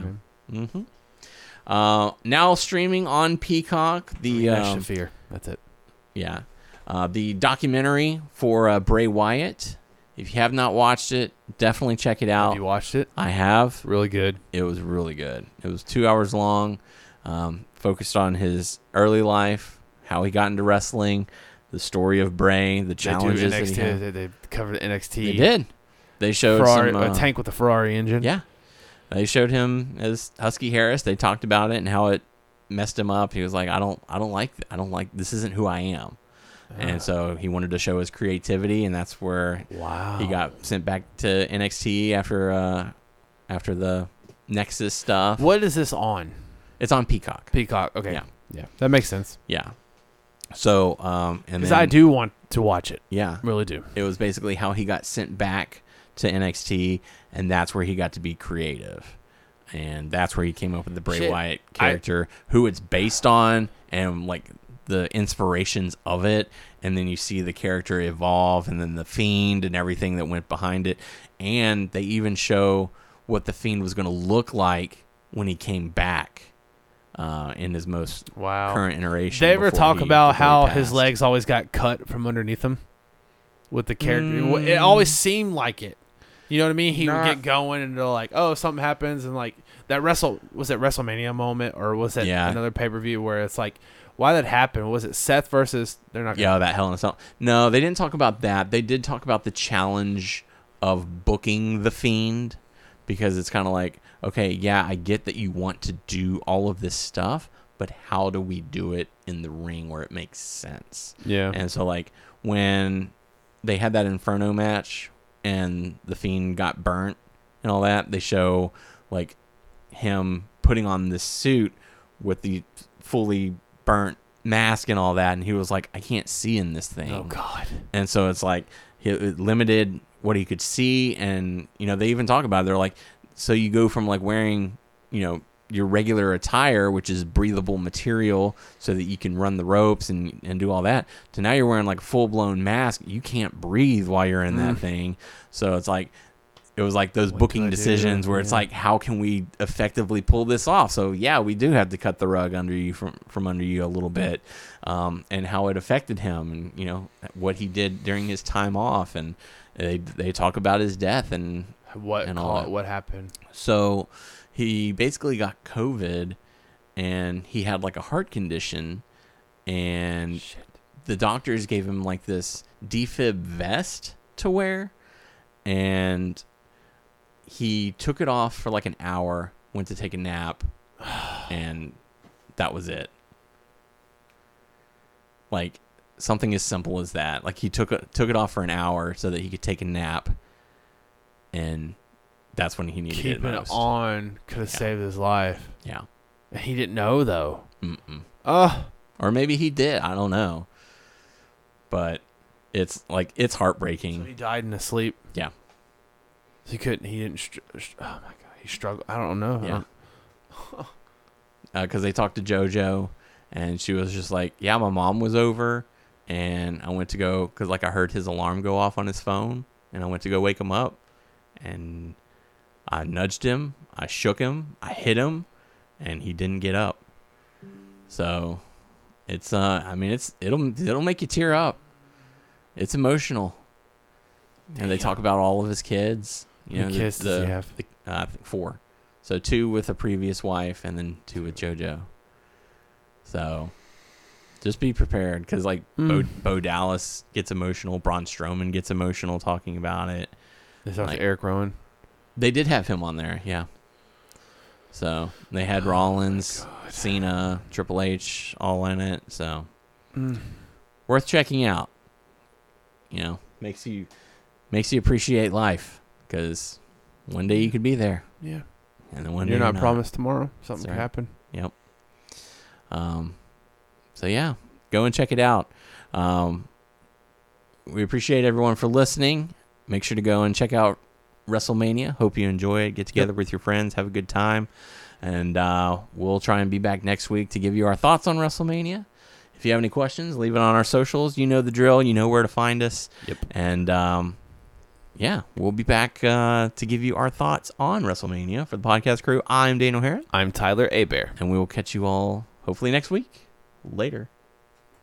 Now streaming on Peacock, the Shafir. That's it. Yeah, the documentary for Bray Wyatt. If you have not watched it, definitely check it out. Have you watched it? I have. It's really good. It was really good. It was 2 hours long, focused on his early life, how he got into wrestling, the story of Bray, the challenges that he had. They covered NXT. They did. They showed a tank with a Ferrari engine. Yeah. They showed him as Husky Harris. They talked about it and how it messed him up. He was like, I don't like this isn't who I am. And so he wanted to show his creativity, and that's where he got sent back to NXT after the Nexus stuff. What is this on? It's on Peacock. Peacock. Okay. Yeah. That makes sense. Yeah. So, because I do want to watch it. Yeah. Really do. It was basically how he got sent back to NXT, and that's where he got to be creative. And that's where he came up with the Bray Wyatt character, who it's based on, and like the inspirations of it. And then you see the character evolve, and then the Fiend and everything that went behind it. And they even show what the Fiend was going to look like when he came back in his most current iteration. They ever talk about how his legs always got cut from underneath him with the character? It always seemed like it. You know what I mean? He would get going, and they're like, "Oh, something happens," and like that WrestleMania moment, or was it another pay-per-view where it's like, why that happened? Was it Seth versus? They're not. That Hell in a Cell. No, they didn't talk about that. They did talk about the challenge of booking the Fiend, because it's kind of like, okay, yeah, I get that you want to do all of this stuff, but how do we do it in the ring where it makes sense? Yeah. And so like when they had that Inferno match and the Fiend got burnt and all that, they show like him putting on this suit with the fully burnt mask and all that, and he was like, I can't see in this thing. Oh God. And so it's like it limited what he could see. And they even talk about it. They're like, so you go from like wearing your regular attire, which is breathable material so that you can run the ropes and do all that, to now you're wearing like a full-blown mask. You can't breathe while you're in that thing. So it's like, it was like those booking decisions where it's like, how can we effectively pull this off? So yeah, we do have to cut the rug under you from under you a little bit, and how it affected him, and what he did during his time off, and they talk about his death and what happened. So he basically got COVID, and he had like a heart condition, and the doctors gave him like this defib vest to wear, and he took it off for like an hour, went to take a nap, and that was it. Like something as simple as that. Like he took it off for an hour so that he could take a nap, and that's when he needed it most. Keeping it on could have saved his life. Yeah. He didn't know though. Or maybe he did. I don't know. But it's heartbreaking. So he died in his sleep. Yeah. So he didn't. Oh my God. He struggled. I don't know. Yeah. Because they talked to JoJo, and she was just like, yeah, my mom was over, and I went to go, because like I heard his alarm go off on his phone, and I went to go wake him up, and I nudged him, I shook him, I hit him, and he didn't get up. So it's it'll make you tear up. It's emotional. Damn. And they talk about all of his kids. How many kids does he have? I think 4. So 2 with a previous wife, and then 2 with JoJo. So just be prepared, because like Bo Dallas gets emotional, Braun Strowman gets emotional talking about it. They talked to Eric Rowan. They did have him on there, yeah. So they had Rollins, Cena, Triple H all in it. So worth checking out. Makes you appreciate life, because one day you could be there. Yeah. And then one you're day not promised tomorrow. Something could happen. Yep. So yeah, go and check it out. We appreciate everyone for listening. Make sure to go and check out WrestleMania. Hope you enjoy it. Get together with your friends. Have a good time. And we'll try and be back next week to give you our thoughts on WrestleMania. If you have any questions, leave it on our socials. You know the drill. You know where to find us. Yep. And yeah, we'll be back to give you our thoughts on WrestleMania. For the podcast crew, I'm Dane O'Hara. I'm Tyler Abear. And we will catch you all hopefully next week. Later.